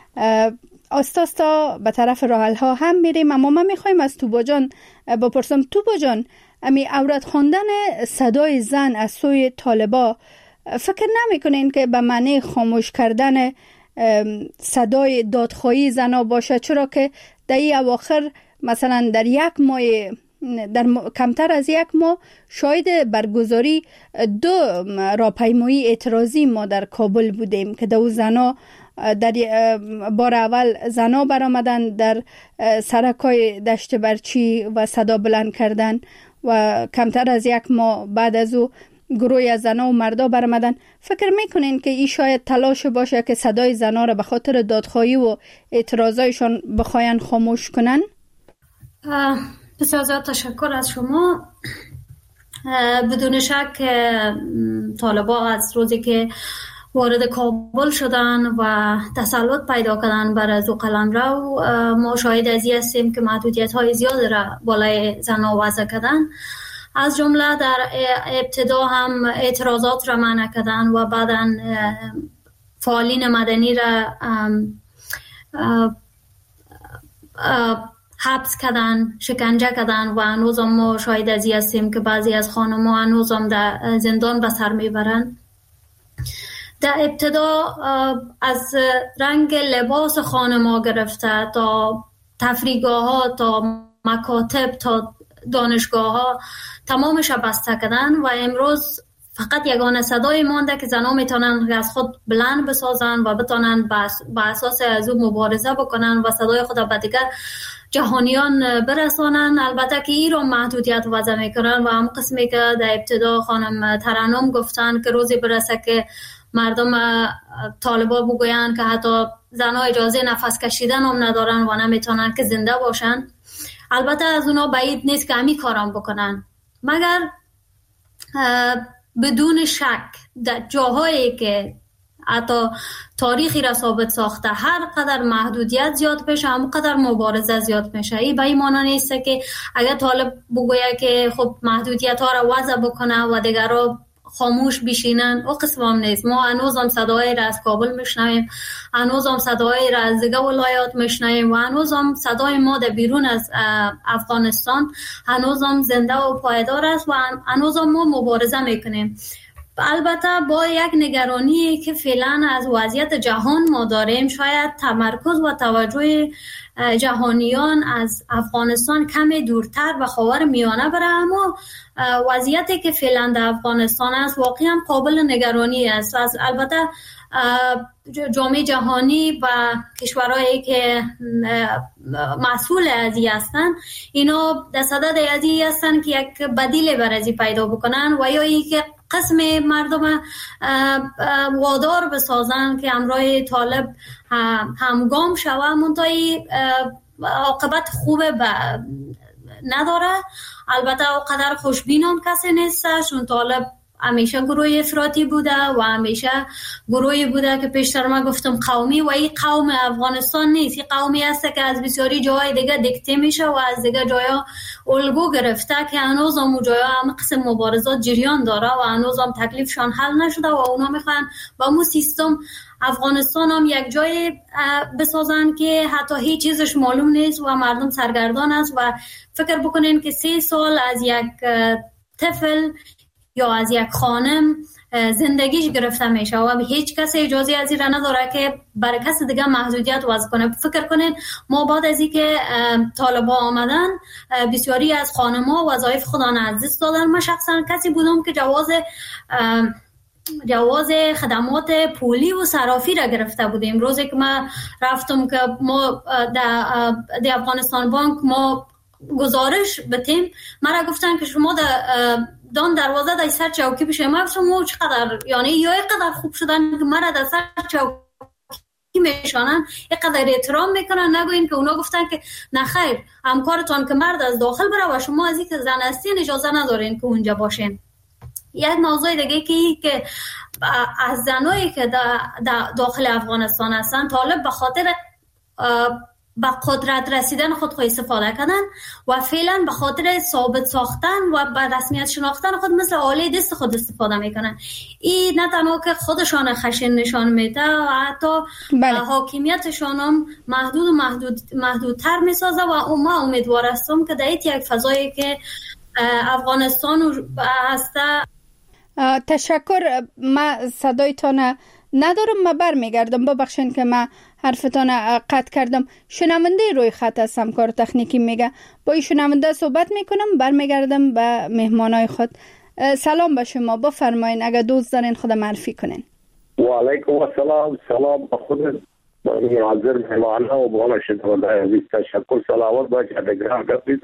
آستا به طرف راحل ها هم میریم، اما ما میخوایم از توبا جان بپرسم. توبا جان، امی عورت خواندن صدای زن از سوی طالبا فکر نمیکنین که به معنی خاموش کردن صدای دادخواهی زنا باشه؟ چرا که در این اواخر مثلا در کمتر از یک ماه شاهد برگزاری 2 راهپیمایی اعتراضی ما در کابل بودیم که دو زنا در بار اول زنا برآمدن در سرکای دشت برچی و صدا بلند کردن و کمتر از یک ماه بعد از او گروهی از زنا و مردا برآمدن. فکر میکنین که این شاید تلاش باشه که صدای زنا را به خاطر دادخواهی و اعتراضایشان بخواین خاموش کنن؟ بسیار زیاد تشکر از شما. بدون شک طالبان از روزی که وارد کابل شدن و تسلط پیدا کردن بر از قلمرو، ما شاهد از این هستیم که محدودیت‌های زیاد را بالای زن‌ها وضع کردن. از جمله در ابتدا هم اعتراضات را منع کردن و بعداً فعالین مدنی را حبس کردن، شکنجه کردن و هنوز ما شاهد از این هستیم که بعضی از خانم‌ها هنوز هم در زندان به سر میبرن. در ابتدا از رنگ لباس خانم‌ها گرفته تا تفریحگاه‌ها تا مکاتب تا دانشگاه‌ها تمامش بسته کردن و امروز فقط یگانه صدای مانده که زنها میتونن از خود بلند بسازن و بتونن با اساس از او مبارزه بکنن و صدای خود به دیگر جهانیان برسانن. البته که این رو محدودیت وضع میکنن و هم قسمی که در ابتدا خانم ترنم گفتن که روزی برسه که مردم طالبا بگوین که حتی زنها اجازه نفس کشیدن هم ندارن و نمیتونن که زنده باشن. البته از اونا بعید نیست که همین کارام بکنن، مگر بدون شک در جاهایی که حتی تاریخی را ثابت ساخته هر قدر محدودیت زیاد بشه هم قدر مبارزه زیاد میشه. این به این معنی نیست که اگر طالب بگوید که خب محدودیت ها را وضع بکنه و دیگر را خاموش بشینن، او قسم هم نیست. ما هنوز هم صدای را از کابل میشنویم، هنوز هم صدای را از دیگه ولایات میشنویم و هنوز هم صدای ما در بیرون از افغانستان هنوز هم زنده و پایدار است و هنوز هم ما مبارزه میکنیم. البته با یک نگرانی که فعلا از وضعیت جهان ما داریم، شاید تمرکز و توجه جهانیان از افغانستان کمی دورتر و خاور میانه بره، اما وضعیتی که فعلا در افغانستان است واقعا قابل نگرانی است. البته جامعه جهانی و کشورهایی که مسئول از این هستن اینا در صدد از این هستن که یک بدیل برای پیدا بکنن و یا ای که قسم مردم وادار بسازن که همراه طالب همگام شوه، منتهی عاقبت خوب نداره. البته اونقدر خوشبین هم کسی نیست، چون طالب همیشه گروه افراطی بوده و همیشه گروهی بوده که پیشتر ما گفتم قومی، و این قوم افغانستان نیست. این قومی هست که از بسیاری جاهای دیگه دیکته میشه و از دیگه جاها الگو گرفته که هنوز هم جاها هم قسم مبارزات جریان داره و هنوز هم تکلیفشان حل نشده و اونا میخوان با مو سیستم افغانستان هم یک جای بسازن که حتی هیچ چیزش معلوم نیست و مردم سرگردان است. و فکر بکنین که 3 سال از یک طفل یا از یک خانم زندگیش گرفته میشه و هیچ کس اجازه از این را نداره که برای کس دیگه محدودیت وضع کنه. فکر کنین ما بعد از این که طالبان آمدن بسیاری از خانم‌ها وظایف خودان از دست دادن. من شخصا کسی بودم که جواز خدمات پولی و صرافی را گرفته بودیم. روزی که من رفتم که ما در افغانستان بانک ما گزارش بتیم، مرا گفتن که شما دان دروازه در سر چوکی بشه. ما گفتم چقدر یعنی یا اینقدر خوب شدن که مرا در سر چوکی میشانن، اینقدر احترام میکنن. نگوین که اونا گفتن که نخیر همکارتان که مرد از داخل بره و شما از این که زن هستین اجازه ندارین که اونجا باشین. یک موضوع دیگه که از زنایی که داخل افغانستان هستن، طالب به خاطر به قدرت رسیدن خود استفاده کردن و فعلا به خاطر ثابت ساختن و به رسمیت شناختن خود مثل آله دست خود استفاده میکنن. این نه تنها که خودشان خشن نشان میده و حتی حاکمیتشان هم محدودتر میسازه و ما امیدوار هستم که در یک فضایی که افغانستان هسته. تشکر. ما صدایتان ندارم، ما برمیگردم. ببخشید که ما حرفتان قطع کردم. شنونده روی خط است، همکار تکنیکی میگه با این شنونده صحبت میکنم، برمیگردم به مهمانای خود. سلام به شما، بفرمایید اگر دوست دارین خود معرفی کنین. و علیکم السلام. سلام به خود حاضر مهمانا و بالا شنونده عزیز. تشکر. سلامت باشید. دگران گفتی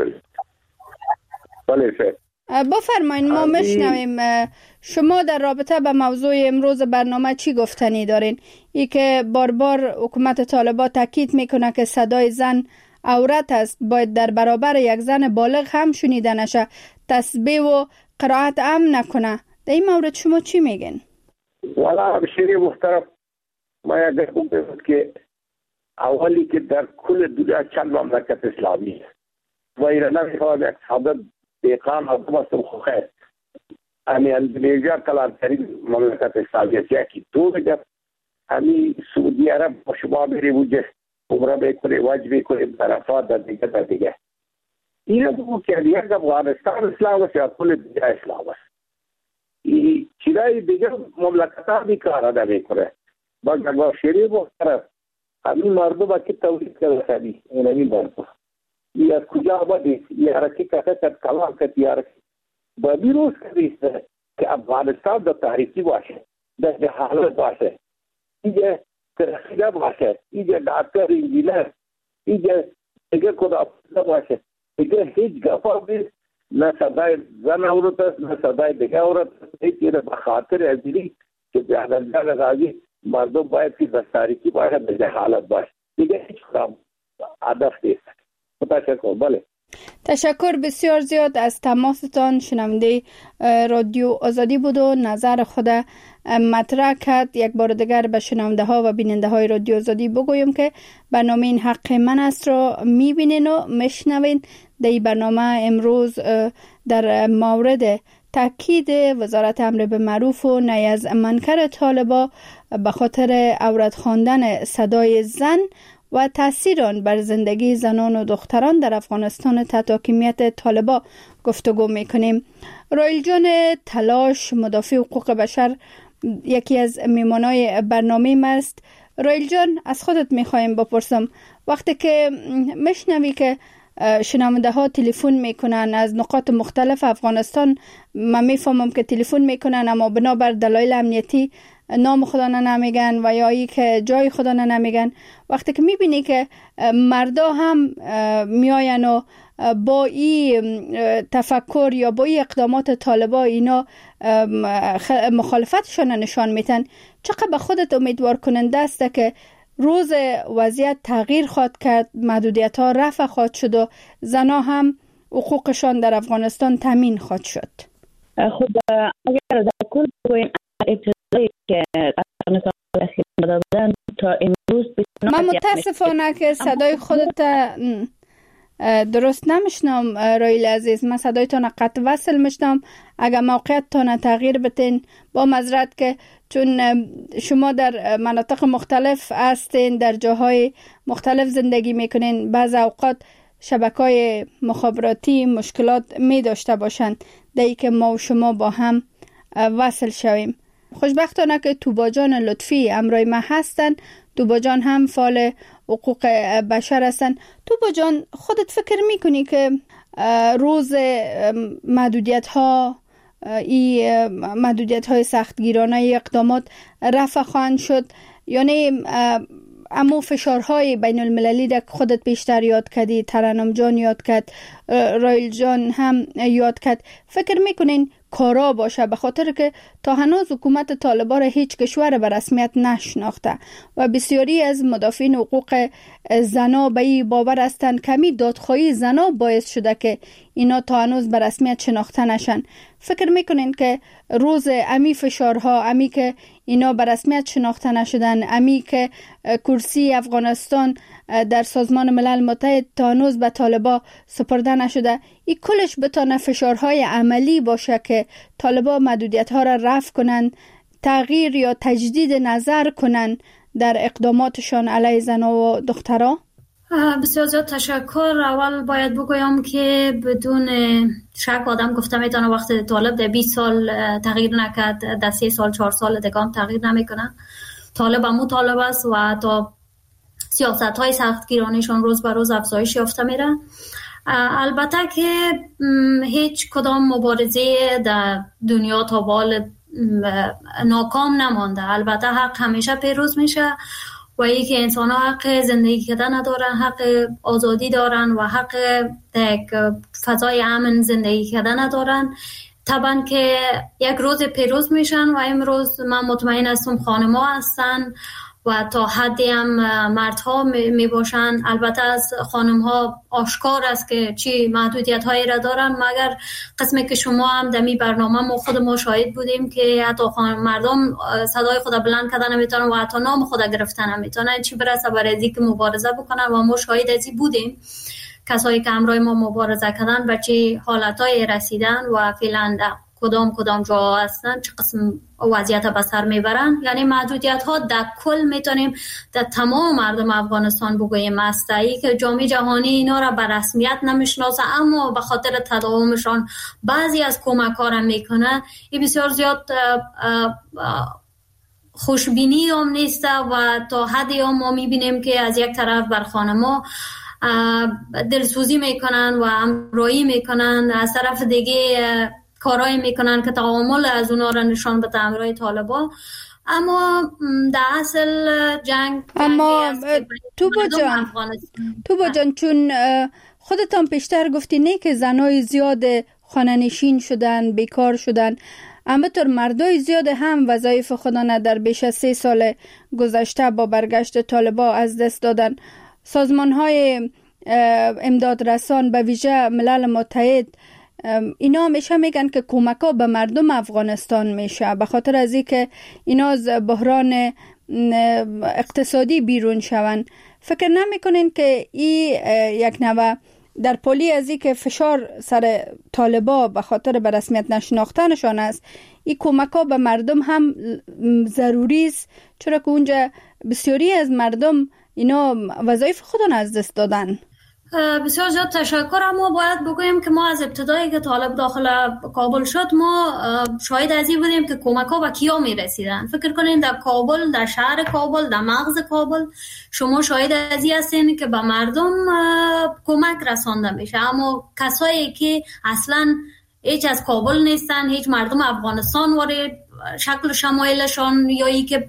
بله سر بفرمایید ما میشنویم. شما در رابطه به موضوع امروز برنامه چی گفتنی دارین؟ ای که بار حکومت طالبان تاکید میکنه که صدای زن عورت است، باید در برابر یک زن بالغ هم شنیده نشه، تسبیح و قرائت هم نکنه. در این مورد شما چی میگین؟ والا همشیری محترم، ما یک گفت که اولی که در کل دنیا چند مملکت اسلامی است و ایران نمیخواد یک ساده دیقان آدم است و خوخه همی اندونیزیا کلانترین مملکت اسلامی است. یکی دو بگم همی سعودی عرب با شما بری وجه عمره بکنه واج بکنه برفات در دیگه این بگو که یک افغانستان اسلام است یا کل دنیا اسلام است. چیزای دیگه مملکت ها بیکار نمیکنه. با شریف محترم همین مردم که تولید کرده خیلی اینمی مردم یا از کجا آمده یا حرکی کسی کد کلام کد یا حرکی با بیروز کدیسته که افغانستان در تحریکی باشه، در جهالت باشه، اینجا ترخیده باشه، اینجا دکتر انجینر، اینجا دیگه کدافته باشه، دیگه هیچ گفا بیست نه صدای زن عورت است نه صدای دیگه عورت است. هیچ اینه بخاطر ازیلی که بیادرجان غازی مردم باید که در تحریکی باشه، در جهالت باشه، دیگه هیچ خودم هدف نیست. تشکر. بله تشکر بسیار زیاد از تماستان. شنونده رادیو آزادی بود و نظر خود مطرح کرد. یک بار دیگر به شنونده ها و بیننده های رادیو آزادی بگویم که برنامه این حق من است را میبینین و میشنوین. در این برنامه امروز در مورد تاکید وزارت امر به معروف و نهی از منکر طالبان به خاطر عورت خواندن صدای زن و تاثیر آن بر زندگی زنان و دختران در افغانستان تحت حاکمیت طالبان گفتگو میکنیم. رایل جان تلاش، مدافع حقوق بشر، یکی از میمانای برنامه است. رایل جان، از خودت میخوایم بپرسم، وقتی که میشنوی که شنونده ها تلفن میکنن از نقاط مختلف افغانستان، من میفهمم که تلفن میکنن اما بنابر دلایل امنیتی نام خدا نمیگن و یا ای که جای خدا نمیگن، وقتی که میبینی که مردا هم میاین و با این تفکر یا با این اقدامات طالبان اینا مخالفتشون نشان میتن، چقدر به خودت امیدوار کننده است که روز وضعیت تغییر خواهد کرد، محدودیت ها رفع خواهد شد و زنا هم حقوقشان در افغانستان تامین خواهد شد؟ خب اگر در کل بگویم ابتدایی که افغانستان دادن تا امروز من متاسفانه که صدای خودت درست نمیشنم رایل عزیز. من صدایتان قطع وصل میشنم. اگر موقعیتتان تغییر بتین با معذرت، که چون شما در مناطق مختلف هستین، در جاهای مختلف زندگی میکنین، بعض اوقات شبکه‌های مخابراتی مشکلات می داشته باشند دایی که ما و شما با هم وصل شویم. خوشبختانه که توبا جان لطفی امرای ما هستن. توبا جان هم فعال حقوق بشر هستن. توبا جان، خودت فکر میکنی که روز محدودیت های سختگیرانه اقدامات رفع خواهند شد؟ یعنی امو فشارهای بین المللی که خودت بیشتر یاد کردی، ترنم جان یاد کرد، رایل جان هم یاد کرد، فکر میکنین کارا باشه، به خاطر که تا هنوز حکومت طالبان هیچ کشور به رسمیت نشناخته و بسیاری از مدافعین حقوق زنا به این باور هستند کمی دادخواهی زنا باعث شده که اینا تا هنوز به رسمیت شناخته نشن. فکر میکنین که روز امی فشارها، امی که اینا به رسمیت شناخته نشدن، امی که کرسی افغانستان در سازمان ملل متحد تا هنوز به طالبان سپرده نشده، این کلش بتانه فشارهای عملی باشه که طالبان محدودیت ها را رفع کنن، تغییر یا تجدید نظر کنن در اقداماتشان علیه زنها و دخترها؟ بسیار زیاد تشکر. اول باید بگویم که بدون شک آدم گفته میتونه وقت طالب در 20 سال تغییر نکرد، در 3 سال 4 سال دگام تغییر نمیکنه. طالب همون طالب است و تا سیاست های سختگیرانشان روز به روز افزایش یافته میره. البته که هیچ کدام مبارزه در دنیا تا بال ناکام نمانده. البته حق همیشه پیروز میشه و ای که انسان ها حق زندگی کردن ندارن، حق آزادی دارن و حق یک فضای امن زندگی کردن ندارن. طبعا که یک روز پیروز میشن و امروز من مطمئن هستم خانم ها هستن و تا حدی هم مردها می باشن. البته از خانم ها آشکار است که چی محدودیت هایی را دارن، مگر قسمی که شما هم دمی برنامه ما خود ما شاهد بودیم که حتی مردم صدای خود بلند کردن نمیتونن و حتی نام خود گرفتن نمیتونن، چی برسه برای اینکه مبارزه بکنن. و ما شاهد ازی بودیم کسایی که همراه ما مبارزه کردن به چه حالتهای رسیدن و فعلا کدام جا هستن، چه قسم وضعیت به سر میبرن. یعنی محدودیت ها در کل میتونیم در تمام مردم افغانستان بگوییم هسته که جامعه جهانی اینا را به رسمیت نمیشناسه، اما به خاطر تداومشان بعضی از کمک ها را میکنه. این بسیار زیاد خوشبینی هم نیست و تا حدی هم ما میبینیم که از یک طرف بر خانما دلسوزی میکنن و همراهی میکنن، از طرف دیگه کارایی میکنن که تعامل از اونا را نشان بده همراه طالبان. اما در اصل جنگ اما توبا جان چون خودتان پیشتر گفتی نه که زنای زیاد خانه نشین شدن، بیکار شدن، اما طور مردای زیاد هم وظایف خودانه در بیش از 3 سال گذشته با برگشت طالبان از دست دادن. سازمان های امداد رسان به ویژه ملل متحد اینا همیشه میگن که کمک ها به مردم افغانستان میشه به خاطر از این که اینا از بحران اقتصادی بیرون شون. فکر نمیکنین که این یک نوع در پلی از این که فشار سر طالبا به خاطر به رسمیت نشناختنشان است، این کمک ها به مردم هم ضروری است، چرا که اونجا بسیاری از مردم اینا وظایف خودن از دست دادن؟ بسیار زیاد تشکر. اما باید بگویم که ما از ابتدایی که طالب داخل کابل شد ما شاهد از این بودیم که کمک ها به کیا می رسیدن. فکر کنین در کابل، در شهر کابل، در مغز کابل شما شاهد از این هستین که به مردم کمک رسانده میشه، اما کسایی که اصلا هیچ از کابل نیستن، هیچ مردم افغانستان وارد شکل شمایلشان یا ای که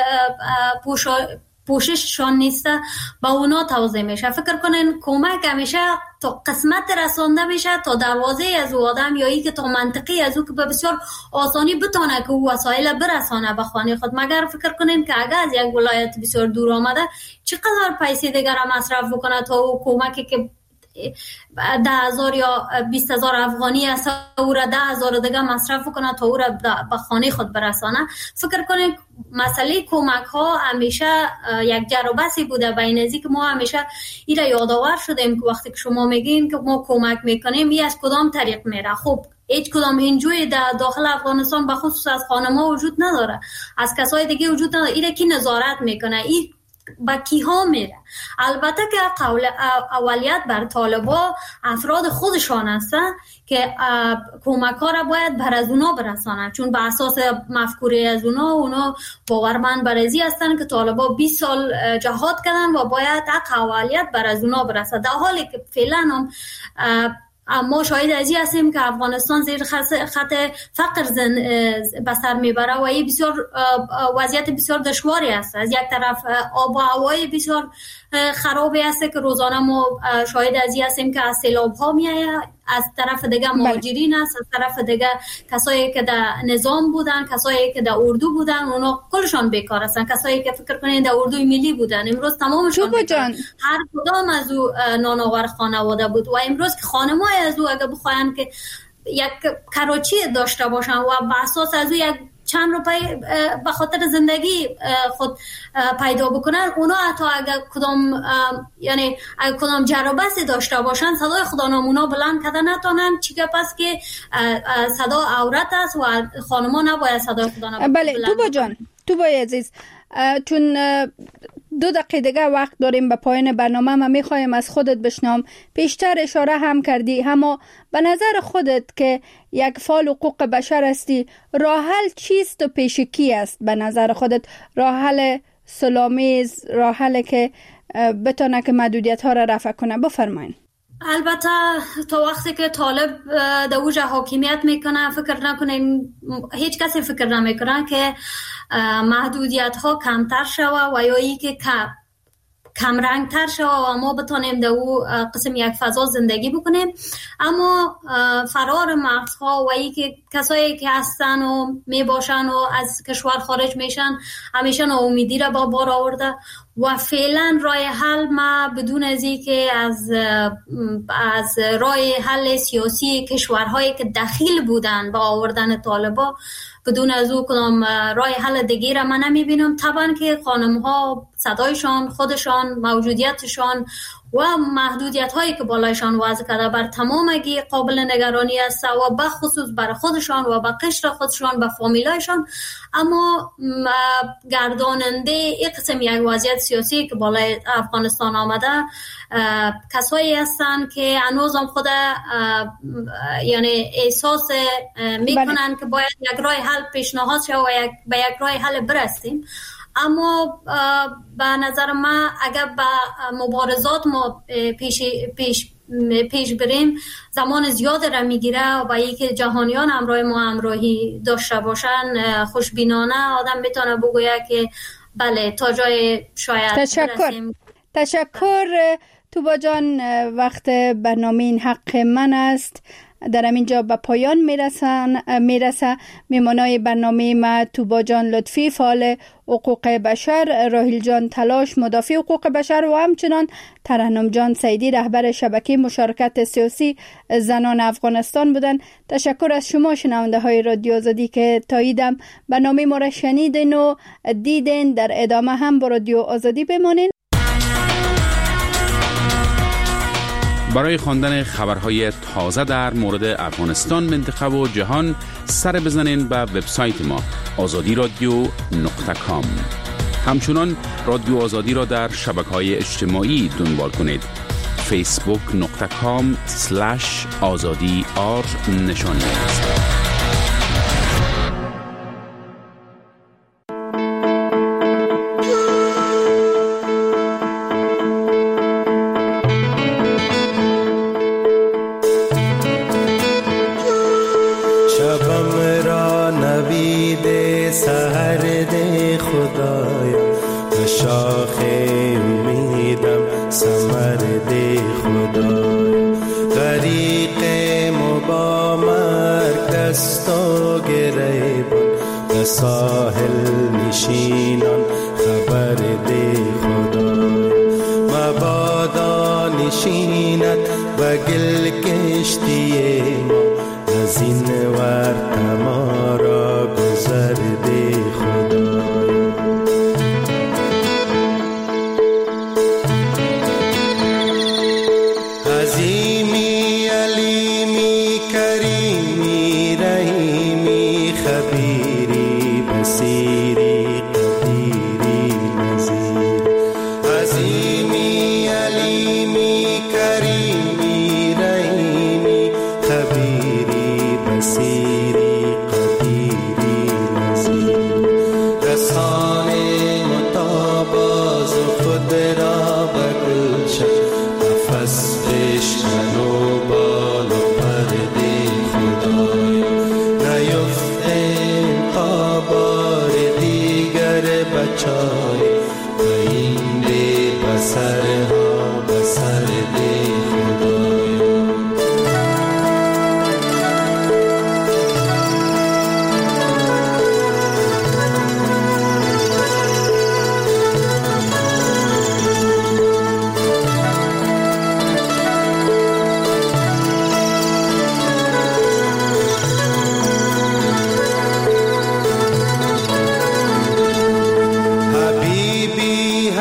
پوشششان نیسته با اونا توضیح میشه. فکر کنین کمک همیشه تا قسمت رسانده میشه تا دروازه از او آدم یا ای که تا منطقی از او که به بسیار آسانی بتونه که او وسایل برسانه به خانه خود. مگر فکر کنین که اگر از یک ولایت بسیار دور آمده چقدر پیسه دیگر مصرف بکنه تا او کمکی که 10,000 یا 20,000 افغانی است او را 10,000 دیگه مصرف کنه تا او را به خانه خود برسانه. فکر کنید مسئله کمک ها همیشه یک جربسی بوده بین ازی که ما همیشه این را یادآور شدیم که وقتی که شما میگین که ما کمک میکنیم این از کدام طریق میره. خب هیچ کدام اینجوری در داخل افغانستان به خصوص از خانم‌ها وجود نداره، از کسای دیگه وجود نداره. این کی نظارت میکنه؟ این با کیها میره؟ البته که اولیت بر طالبا افراد خودشان هستن که کمک ها را باید بر از اونا برسانن، چون به اساس مفکوره از اونا باورمند بر ازی هستن که طالبا 20 سال جهاد کردن و باید اولیت بر از اونا برسه، در حالی که فعلا هم ما شاهد ازی هستیم که افغانستان زیر خط فقر به سر میبره و این بسیار وضعیت بسیار دشواری است. از یک طرف آب و هوای بسیار خرابی است که روزانه ما شاهد ازی هستیم که از سیلاب ها میآید، از طرف دیگه مهاجرین است، از طرف دیگه کسایی که در نظام بودن، کسایی که در اردو بودن، اونا کلشان بیکار هستن. کسایی که فکر کنین در اردوی ملی بودن امروز تمامشان بیکار. هر کدام از او نانآور خانواده بود و امروز که خانمای از او اگه بخواین که یک کراچی داشته باشن و به اساس از او یک چند روپای به خاطر زندگی خود پیدا بکنن، اونا حتی اگر کدام جرابسی داشته باشن صدای خدا نامونا بلند کردن نتونن. چی که پس که صدا عورت است و خانما نباید صدای خدا نبلند. بله توبا جان، توبای عزیز، چون 2 دقیقه دیگه وقت داریم به پایان برنامه، ما میخوایم از خودت بشنوم. پیشتر اشاره هم کردی، اما به نظر خودت که یک فعال حقوق بشر هستی، راه حل چیست و پیشکی است به نظر خودت؟ راه حل صلح‌آمیز، راه حل که بتونه که محدودیت ها را رفع کنه. بفرمایید. البته تا وقتی که طالب در اوج حاکمیت میکنه، فکر نکنیم، هیچ کسی فکر نمیکنه که محدودیت ها کمتر شوه و یا ای که کم رنگ تر شوه و ما بتانیم در او قسم یک فضا زندگی بکنیم. اما فرار مغزها و ای که کسایی که هستن و می باشن و از کشور خارج میشن همیشه ناامیدی را با بار آورده و فعلا راه حل ما بدون از این که از راه حل سیاسی کشورهایی که دخیل بودن با آوردن طالبا، بدون از او کدام راه حل دیگه را من نمیبینم. طبعا که خانم ها صدایشان، خودشان، موجودیتشان و محدودیت هایی که بالایشان وضع کرده بر تمامگی قابل نگرانی است و بخصوص بر خودشان و با قشر خودشان، با فامیلایشان. اما گرداننده این قسم یک وضعیت سیاسی که بالای افغانستان آمده کسایی هستن که هنوزم خود یعنی احساس میکنن که باید یک راه حل پیشنهاد شد و به یک راه حل برسیم. اما به نظر من اگر به مبارزات ما پیش بریم زمان زیاد را میگیره و با اینکه جهانیان همراه ما همراهی داشته باشن، خوشبینانه آدم میتونه بگویه که بله تا جای شاید تشکر توبا جان. وقت برنامه این حق من است در همینجا به پایان میرسه. میمانای برنامه ما توبا جان لطفی، فعال حقوق بشر، راهیل جان تلاش، مدافع حقوق بشر و همچنان ترحم جان سیدی، رهبر شبکه مشارکت سیاسی زنان افغانستان بودن. تشکر از شما شنونده های رادیو آزادی که تاییدم برنامه ما را شنیدین و دیدین. در ادامه هم با رادیو آزادی بمانین. برای خواندن خبرهای تازه در مورد افغانستان، منطقه و جهان سر بزنین به وبسایت ما azadiradio.com. همچنان رادیو آزادی را در شبکه‌های اجتماعی دنبال کنید. facebook.com/azadi_r نشانی است. ساحل نشینان خبر ده خدای، مبادا نشینت و گل کشتی ما، از این ورد ما را گذر ده خدای. عظیمی علیمی کریمی رحیمی خبیری بصیری قدیری نظیر، عظیمی علیمی کریمی رحیمی خبیری بصیری قدیری نظیر. رسان متاباز خود را بگلشن، نفس بشکن و بال و پرده خدای، نیفته بار دیگر بچای، و این ده بسر ها بسر ده خدای.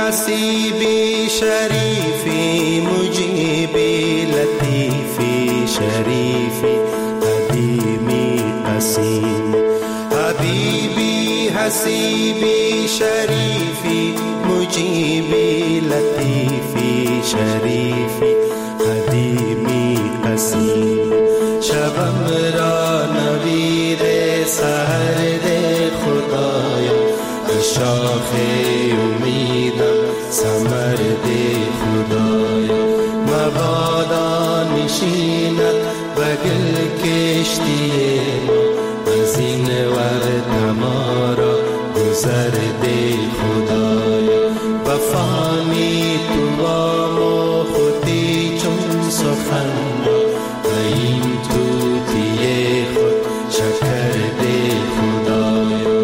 حسیبی شریفی مجیبی لطیفی شریفی قدیمی قسیم حبیبی حسیبی شریفی مجیبی لطیفی شریفی قدیمی قسیم شبم را نوید سحر خدایا شاخ امیدم ثمر خدایا مبادا نشیند و گل کشتی ما از این ورد ما را گذر ده خدایا وفانی تو با ما خودی چون سخن و این توتی خود شکر ده خدایا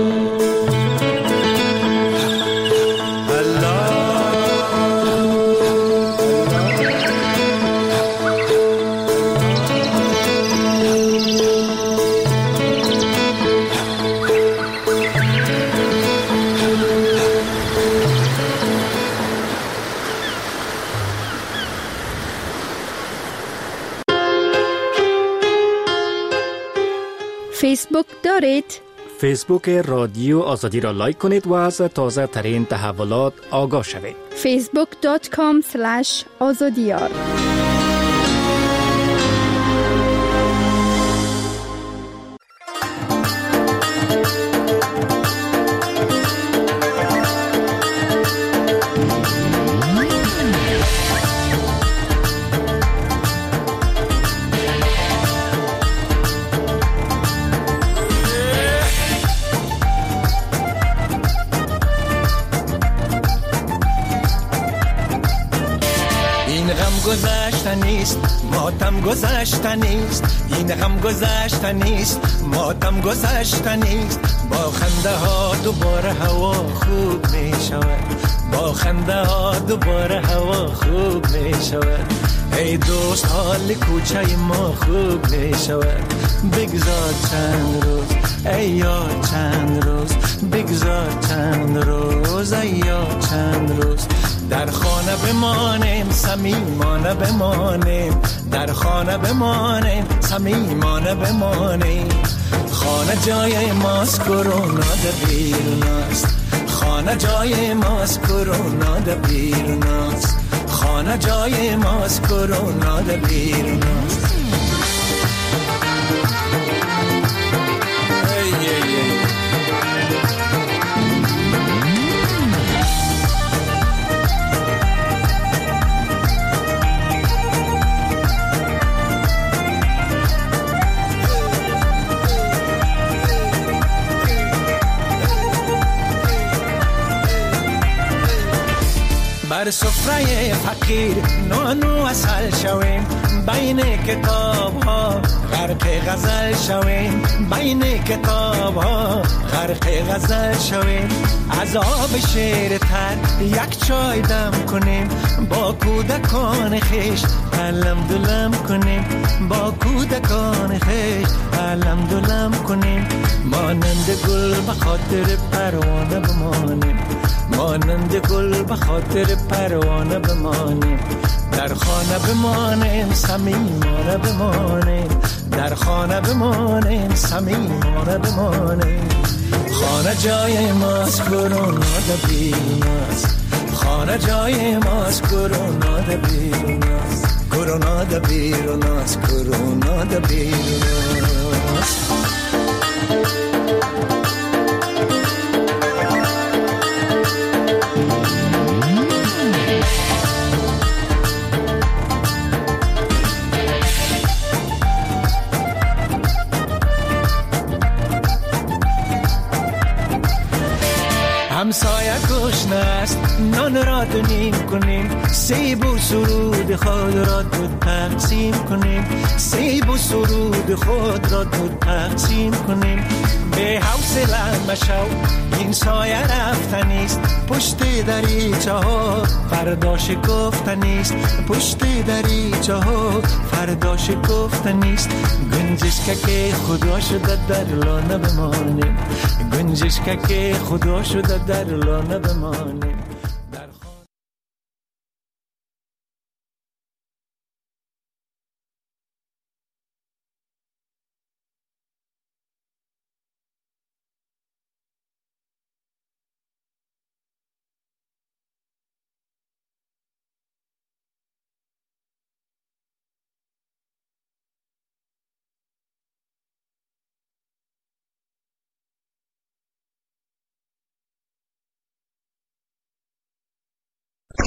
فیسبوک دارید؟ فیسبوک رادیو آزادی را لایک کنید و از تازه ترین تحولات آگاه شوید. facebook.com/azadiyar گذشتنیست ماتم گذشتنیست این غم گذشتنیست ماتم گذشتنیست با خنده ها دوباره هوا خوب می شود با خنده ها دوباره هوا خوب می شود ای دوست حال کوچه ما خوب می شود بگذار چند روز ای یار چند روز بگذار چند روز ای یار چند روز در خانه بمانیم صمیمانه بمانیم در خانه بمانیم صمیمانه بمانیم خانه جای ماست کرونا در بیرون است خانه جای ماست کرونا در بیرون است خانه جای ماست کرونا در بیرون است بر سفره فقیر نان و عسل شویم بین کتاب ها غرق غزل شویم بین کتاب ها غرق غزل شویم از آب شیر تر یک چای دم کنیم با کودکان خیش علم دلم کنیم با کودکان خیش علم دلم کنیم مانند گل به خاطر پروانه بمانیم مانند گل به خاطر پروانه بمانیم در خانه بمانیم صمیمانه بمانیم در خانه بمانیم صمیمانه بمانیم خانه جای ماست کرونا در بیرون است خانه جای ماست کرونا در بیرون است کرونا در بیرون است کرونا در بیرون است همسایه گشنه است نان را دونیم کنیم سیب و سرود خود را دو تقسیم کنیم سیب و سرود خود را دو تقسیم کنیم به حوصله مشو این سایه رفتنیست پشت دریچه ها فردا شکفتنیست پشت دریچه ها فردا شکفتنیست گنجش که خدا شده در لانه بمانیم گنجش که خدا شده در لانه بمانیم